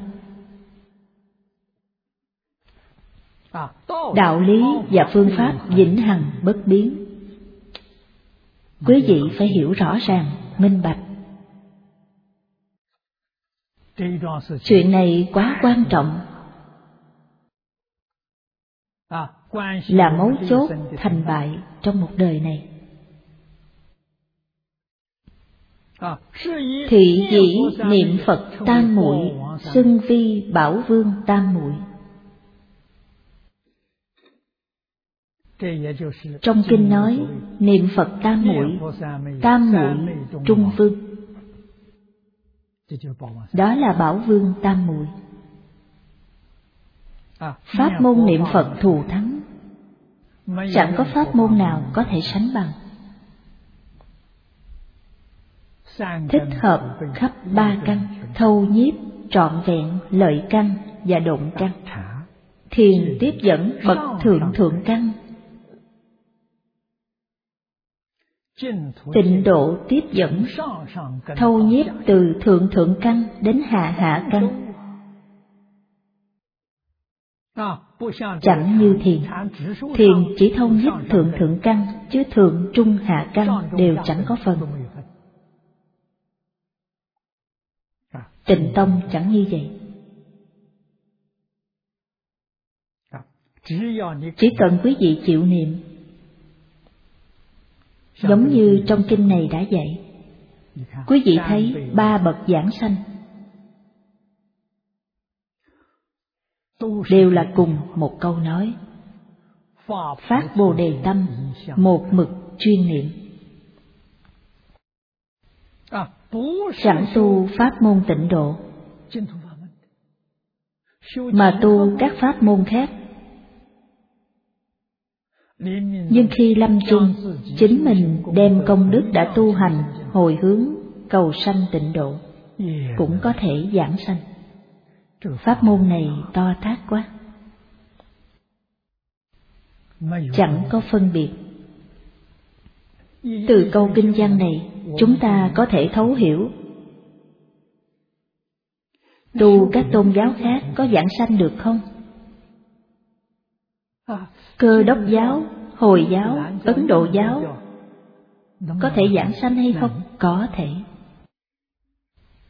Đạo lý và phương pháp vĩnh hằng bất biến. Quý vị phải hiểu rõ ràng, minh bạch. Chuyện này quá quan trọng, là mấu chốt thành bại trong một đời này. Thị dĩ niệm Phật tam muội, xưng vi bảo vương tam muội. Trong kinh nói niệm Phật tam muội, tam muội trung vương, đó là bảo vương tam muội. Pháp môn niệm Phật thù thắng, chẳng có pháp môn nào có thể sánh bằng. Thích hợp khắp ba căn, thâu nhiếp trọn vẹn lợi căn và động căn. Thiền tiếp dẫn bậc thượng thượng căn, tịnh độ tiếp dẫn thâu nhiếp từ thượng thượng căn đến hạ hạ căn. Chẳng như thiền, thiền chỉ thâu nhiếp thượng thượng căn, chứ thượng trung hạ căn đều chẳng có phần. Tịnh tông chẳng như vậy. Chỉ cần quý vị chịu niệm, giống như trong kinh này đã dạy, quý vị thấy ba bậc giảng sanh đều là cùng một câu nói: phát Bồ Đề tâm, một mực chuyên niệm. Chẳng tu pháp môn tịnh độ, mà tu các pháp môn khác, nhưng khi lâm chung, chính mình đem công đức đã tu hành hồi hướng cầu sanh tịnh độ, cũng có thể giảng sanh. Pháp môn này to tát quá, chẳng có phân biệt. Từ câu kinh văn này, chúng ta có thể thấu hiểu tu các tôn giáo khác có giảng sanh được không? Cơ đốc giáo, Hồi giáo, Ấn Độ giáo có thể giảng sanh hay không? Có thể.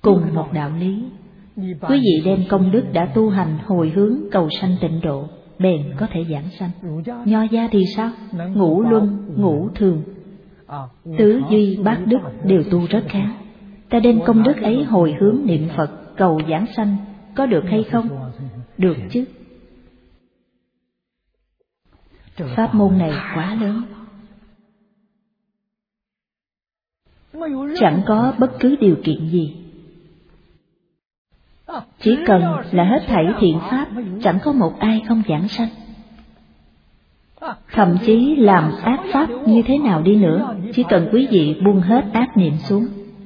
Cùng một đạo lý, quý vị đem công đức đã tu hành hồi hướng cầu sanh tịnh độ, bèn có thể giảng sanh. Nho gia thì sao? Ngũ luân, ngũ thường, tứ duy bát đức đều tu rất khá. Ta đem công đức ấy hồi hướng niệm Phật cầu giảng sanh, có được hay không? Được chứ. Pháp môn này quá lớn, chẳng có bất cứ điều kiện gì. Chỉ cần là hết thảy thiện pháp, chẳng có một ai không giảng sanh. Thậm chí làm ác pháp như thế nào đi nữa, chỉ cần quý vị buông hết ác niệm xuống,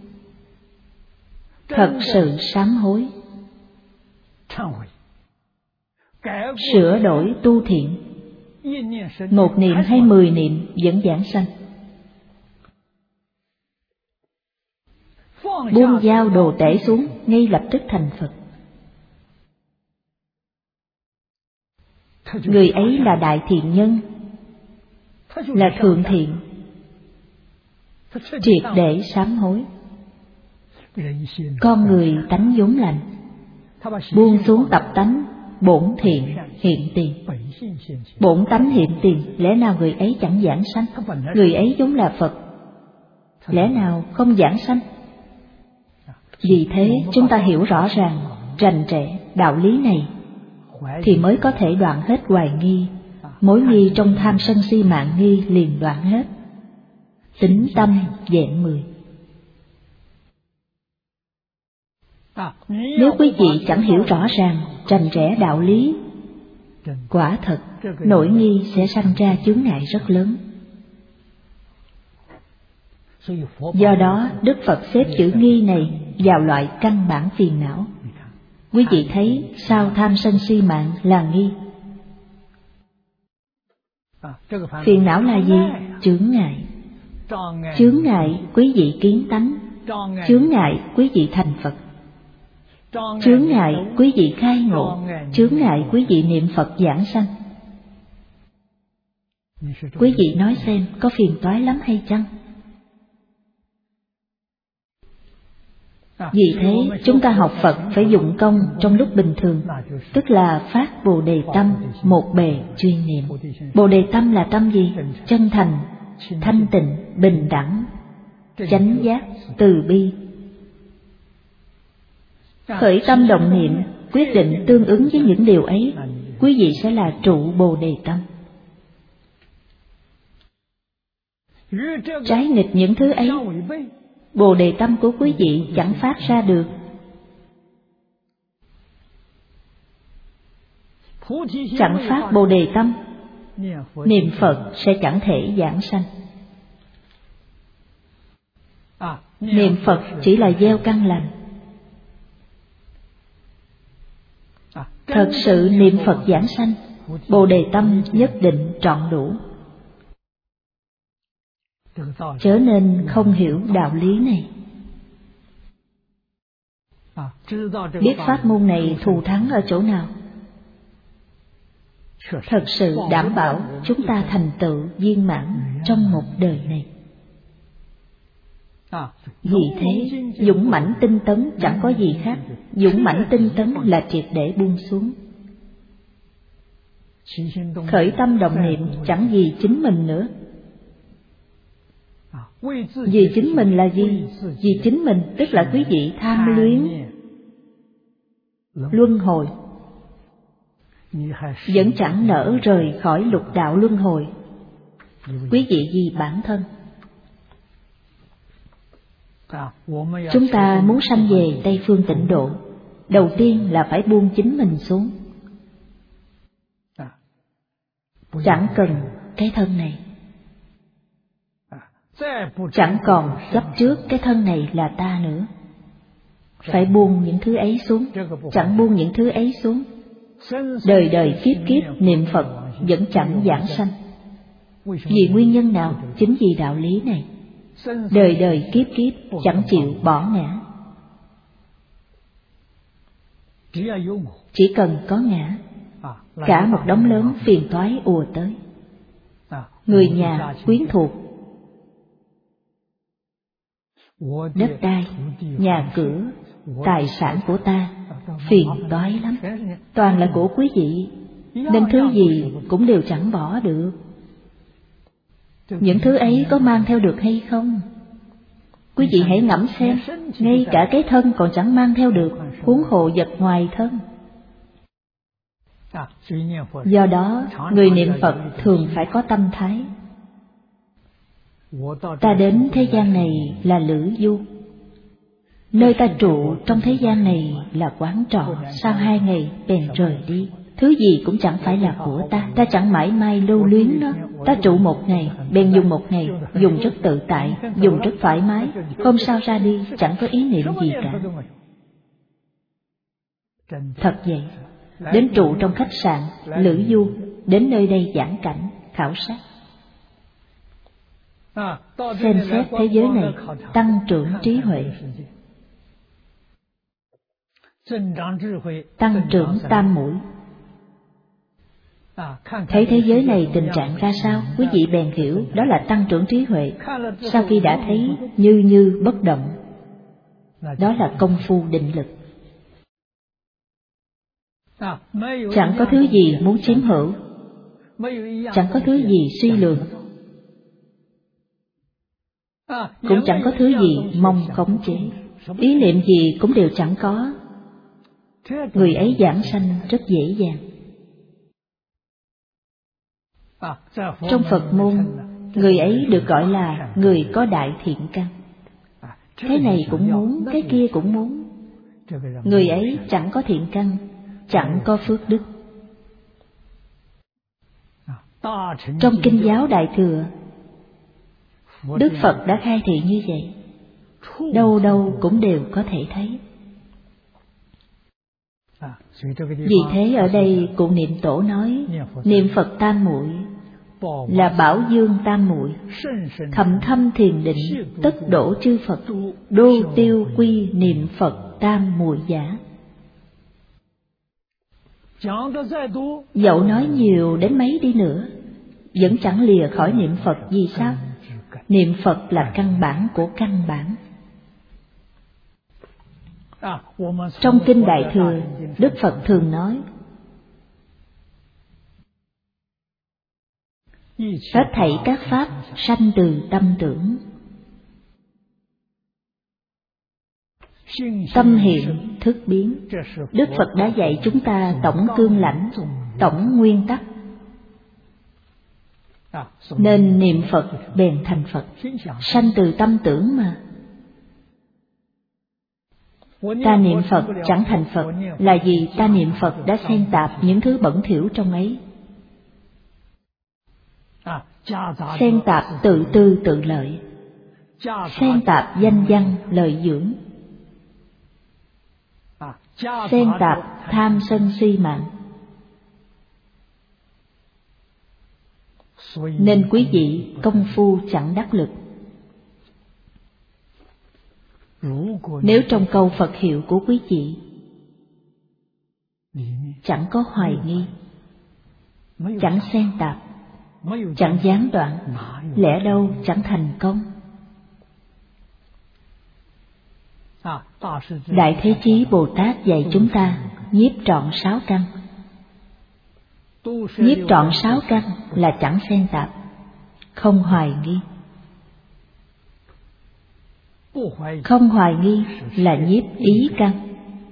thật sự sám hối, sửa đổi tu thiện, một niệm hay mười niệm vẫn giảng sanh. Buông dao đồ tể xuống, ngay lập tức thành Phật. Người ấy là đại thiện nhân, là thượng thiện, triệt để sám hối. Con người tánh vốn lành, buông xuống tập tánh bổn thiện hiện tiền. Bổn tánh hiện tiền, lẽ nào người ấy chẳng giảng sanh? Người ấy vốn là Phật, lẽ nào không giảng sanh? Vì thế chúng ta hiểu rõ ràng, rành rẽ đạo lý này, thì mới có thể đoạn hết hoài nghi. Mối nghi trong tham sân si mạng nghi liền đoạn hết, tín tâm vẹn mười. Nếu quý vị chẳng hiểu rõ ràng, rành rẽ đạo lý, quả thật nỗi nghi sẽ sanh ra chướng ngại rất lớn. Do đó Đức Phật xếp chữ nghi này vào loại căn bản phiền não. Quý vị thấy sao tham sân si mạng là nghi? Phiền não là gì? Chướng ngại. Chướng ngại quý vị kiến tánh, chướng ngại quý vị thành Phật, chướng ngại quý vị khai ngộ, chướng ngại quý vị niệm Phật giảng sanh. Quý vị nói xem có phiền toái lắm hay chăng? Vì thế chúng ta học Phật phải dụng công trong lúc bình thường, tức là phát Bồ Đề Tâm, một bề chuyên niệm. Bồ Đề Tâm là tâm gì? Chân thành, thanh tịnh, bình đẳng, chánh giác, từ bi. Khởi tâm động niệm, quyết định tương ứng với những điều ấy, quý vị sẽ là trụ Bồ Đề Tâm. Trái nghịch những thứ ấy, Bồ Đề Tâm của quý vị chẳng phát ra được. Chẳng phát Bồ Đề Tâm, niệm Phật sẽ chẳng thể giảng sanh. Niệm Phật chỉ là gieo căn lành. Thật sự niệm Phật giảng sanh, Bồ Đề Tâm nhất định trọn đủ. Chớ nên không hiểu đạo lý này. Biết pháp môn này thù thắng ở chỗ nào? Thật sự đảm bảo chúng ta thành tựu viên mãn trong một đời này. Vì thế dũng mãnh tinh tấn chẳng có gì khác. Dũng mãnh tinh tấn là triệt để buông xuống. Khởi tâm động niệm chẳng vì chính mình nữa. Vì chính mình là gì? Vì chính mình tức là quý vị tham luyến luân hồi, vẫn chẳng nỡ rời khỏi lục đạo luân hồi. Quý vị vì bản thân. Chúng ta muốn sanh về Tây Phương Tịnh Độ, đầu tiên là phải buông chính mình xuống. Chẳng cần cái thân này, chẳng còn chấp trước cái thân này là ta nữa. Phải buông những thứ ấy xuống. Chẳng buông những thứ ấy xuống, đời đời kiếp kiếp niệm Phật vẫn chẳng giảng sanh. Vì nguyên nhân nào? Chính vì đạo lý này. Đời đời kiếp kiếp chẳng chịu bỏ ngã. Chỉ cần có ngã, cả một đống lớn phiền toái ùa tới. Người nhà, quyến thuộc, đất đai, nhà cửa, tài sản của ta, phiền toái lắm, toàn là của quý vị, nên thứ gì cũng đều chẳng bỏ được. Những thứ ấy có mang theo được hay không? Quý vị hãy ngẫm xem, ngay cả cái thân còn chẳng mang theo được, huống hồ vật ngoài thân. Do đó, người niệm Phật thường phải có tâm thái: ta đến thế gian này là lữ du, nơi ta trụ trong thế gian này là quán trọ, sau hai ngày bèn rời đi. Thứ gì cũng chẳng phải là của ta, ta chẳng mãi may lưu luyến nó. Ta trụ một ngày, bèn dùng một ngày, dùng rất tự tại, dùng rất thoải mái, hôm sau ra đi, chẳng có ý niệm gì cả. Thật vậy, đến trụ trong khách sạn, lữ du, đến nơi đây giảng cảnh, khảo sát, xem xét thế giới này, tăng trưởng trí huệ, tăng trưởng tam muội. Thấy thế giới này tình trạng ra sao, quý vị bèn hiểu đó là tăng trưởng trí huệ. Sau khi đã thấy như như bất động, đó là công phu định lực. Chẳng có thứ gì muốn chiếm hữu, chẳng có thứ gì suy lượng, cũng chẳng có thứ gì mong khống chế, ý niệm gì cũng đều chẳng có. Người ấy giảng sanh rất dễ dàng. Trong Phật môn, người ấy được gọi là người có đại thiện căn. Cái này cũng muốn, cái kia cũng muốn. Người ấy chẳng có thiện căn, chẳng có phước đức. Trong Kinh giáo Đại Thừa, Đức Phật đã khai thị như vậy, đâu đâu cũng đều có thể thấy. Vì thế ở đây Cụ Niệm Tổ nói, niệm Phật tam muội là bảo dương tam muội, thầm thâm thiền định, tất đổ chư Phật, đô tiêu quy niệm Phật tam muội giả. Dẫu nói nhiều đến mấy đi nữa, vẫn chẳng lìa khỏi niệm Phật. Vì sao? Niệm Phật là căn bản của căn bản. Trong Kinh Đại Thừa, Đức Phật thường nói, hết thảy các pháp sanh từ tâm tưởng. Tâm hiện thức biến. Đức Phật đã dạy chúng ta tổng cương lãnh, tổng nguyên tắc. Nên niệm Phật bèn thành Phật, sanh từ tâm tưởng mà. Ta niệm Phật chẳng thành Phật là vì ta niệm Phật đã xen tạp những thứ bẩn thỉu trong ấy. Xen tạp tự tư tự lợi, xen tạp danh văn lợi dưỡng, xen tạp tham sân si mạng. Nên quý vị công phu chẳng đắc lực. Nếu trong câu Phật hiệu của quý vị chẳng có hoài nghi, chẳng xen tạp, chẳng gián đoạn, lẽ đâu chẳng thành công. Đại Thế Chí Bồ Tát dạy chúng ta nhiếp trọn sáu căn. Nhiếp trọn sáu căn là chẳng xen tạp, không hoài nghi. Không hoài nghi là nhiếp ý căn.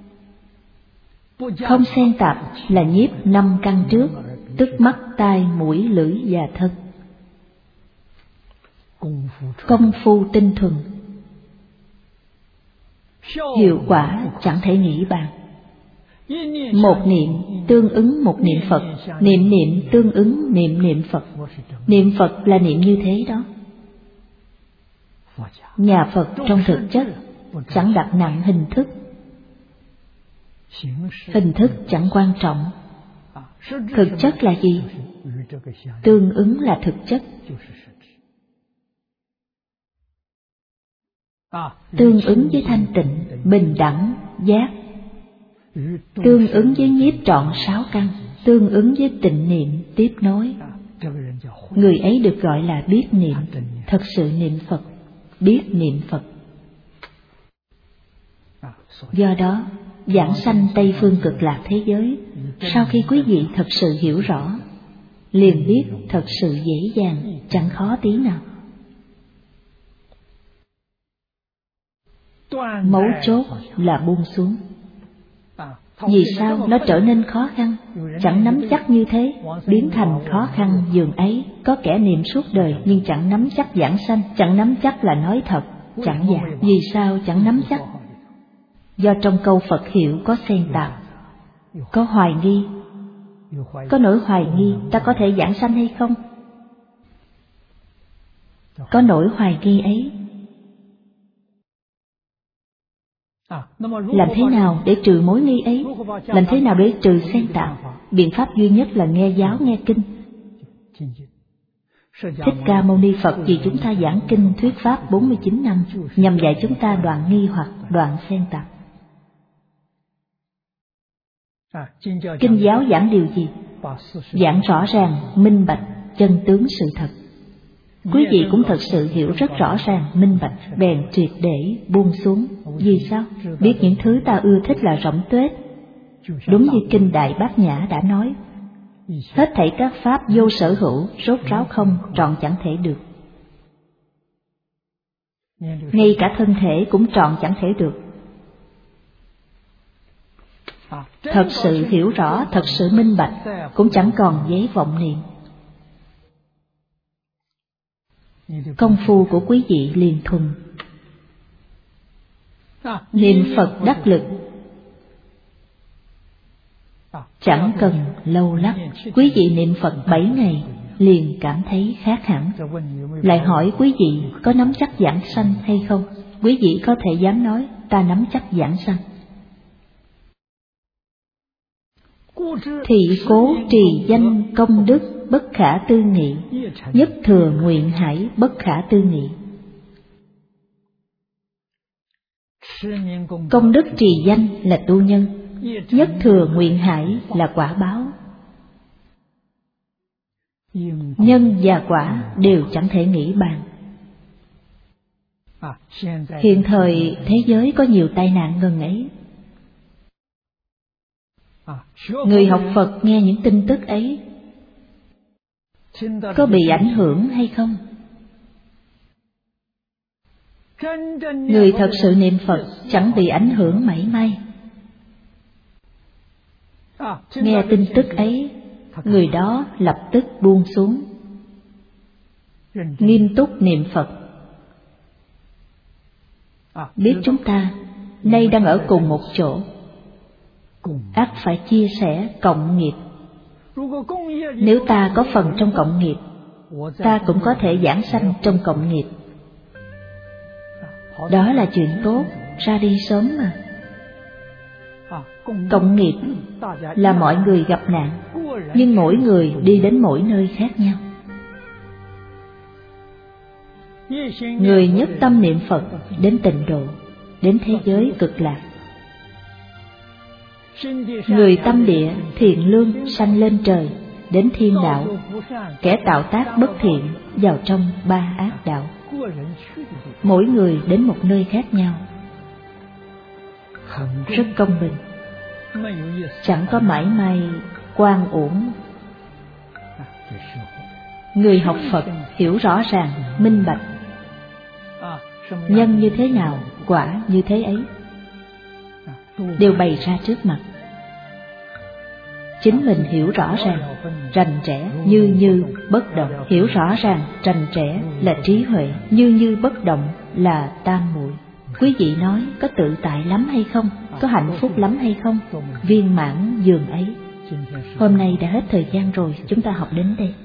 Không xen tạp là nhiếp năm căn trước, tức mắt, tai, mũi, lưỡi và thân. Công phu tinh thuần, hiệu quả chẳng thể nghĩ bàn. Một niệm tương ứng một niệm Phật, niệm niệm tương ứng niệm niệm Phật. Niệm Phật là niệm như thế đó. Nhà Phật trong thực chất chẳng đặt nặng hình thức. Hình thức chẳng quan trọng. Thực chất là gì? Tương ứng là thực chất. Tương ứng với thanh tịnh, bình đẳng, giác. Tương ứng với nhiếp trọn sáu căn. Tương ứng với tịnh niệm tiếp nối. Người ấy được gọi là biết niệm, thật sự niệm Phật, biết niệm Phật. Do đó, giảng sanh Tây Phương Cực Lạc thế giới, sau khi quý vị thật sự hiểu rõ, liền biết thật sự dễ dàng, chẳng khó tí nào. Mấu chốt là buông xuống. Vì sao nó trở nên khó khăn? Chẳng nắm chắc như thế, biến thành khó khăn dường ấy. Có kẻ niệm suốt đời nhưng chẳng nắm chắc giảng sanh, chẳng nắm chắc là nói thật, chẳng giảng. Vì sao chẳng nắm chắc? Do trong câu Phật hiệu có xen tạp, có hoài nghi. Có nỗi hoài nghi ta có thể giảng sanh hay không? Có nỗi hoài nghi ấy. Làm thế nào để trừ mối nghi ấy? Làm thế nào để trừ xen tạp? Biện pháp duy nhất là nghe giáo nghe kinh. Thích Ca Mâu Ni Phật vì chúng ta giảng kinh thuyết pháp bốn mươi chín năm, nhằm dạy chúng ta đoạn nghi hoặc, đoạn xen tạp. Kinh giáo giảng điều gì? Giảng rõ ràng, minh bạch, chân tướng sự thật. Quý vị cũng thật sự hiểu rất rõ ràng, minh bạch, bèn triệt để buông xuống. Vì sao? Biết những thứ ta ưa thích là rỗng tuếch. Đúng như Kinh Đại Bát Nhã đã nói, hết thảy các pháp vô sở hữu, rốt ráo không, trọn chẳng thể được. Ngay cả thân thể cũng trọn chẳng thể được. Thật sự hiểu rõ, thật sự minh bạch, cũng chẳng còn giấy vọng niệm. Công phu của quý vị liền thuần. Niệm Phật đắc lực, chẳng cần lâu lắc. Quý vị niệm Phật bảy ngày liền cảm thấy khác hẳn. Lại hỏi quý vị có nắm chắc giảng sanh hay không? Quý vị có thể dám nói ta nắm chắc giảng sanh. Thị cố trì danh công đức bất khả tư nghị, nhất thừa nguyện hải bất khả tư nghị. Công đức trì danh là tu nhân, nhất thừa nguyện hải là quả báo. Nhân và quả đều chẳng thể nghĩ bàn. Hiện thời thế giới có nhiều tai nạn ngần ấy. Người học Phật nghe những tin tức ấy có bị ảnh hưởng hay không? Người thật sự niệm Phật chẳng bị ảnh hưởng mảy may. Nghe tin tức ấy, người đó lập tức buông xuống, nghiêm túc niệm Phật. Biết chúng ta nay đang ở cùng một chỗ, ắt phải chia sẻ cộng nghiệp. Nếu ta có phần trong cộng nghiệp, ta cũng có thể giảng sanh trong cộng nghiệp. Đó là chuyện tốt, ra đi sớm mà. Cộng nghiệp là mọi người gặp nạn, nhưng mỗi người đi đến mỗi nơi khác nhau. Người nhất tâm niệm Phật đến tịnh độ, đến thế giới cực lạc. Người tâm địa thiện lương sanh lên trời, đến thiên đạo. Kẻ tạo tác bất thiện vào trong ba ác đạo. Mỗi người đến một nơi khác nhau, rất công bình, chẳng có mãi may oan uổng. Người học Phật hiểu rõ ràng, minh bạch, nhân như thế nào, quả như thế ấy, đều bày ra trước mặt. Chính mình hiểu rõ ràng, rành rẽ, như như bất động. Hiểu rõ ràng, rành rẽ là trí huệ, như như bất động là tam muội. Quý vị nói có tự tại lắm hay không? Có hạnh phúc lắm hay không? Viên mãn dường ấy. Hôm nay đã hết thời gian rồi, chúng ta học đến đây.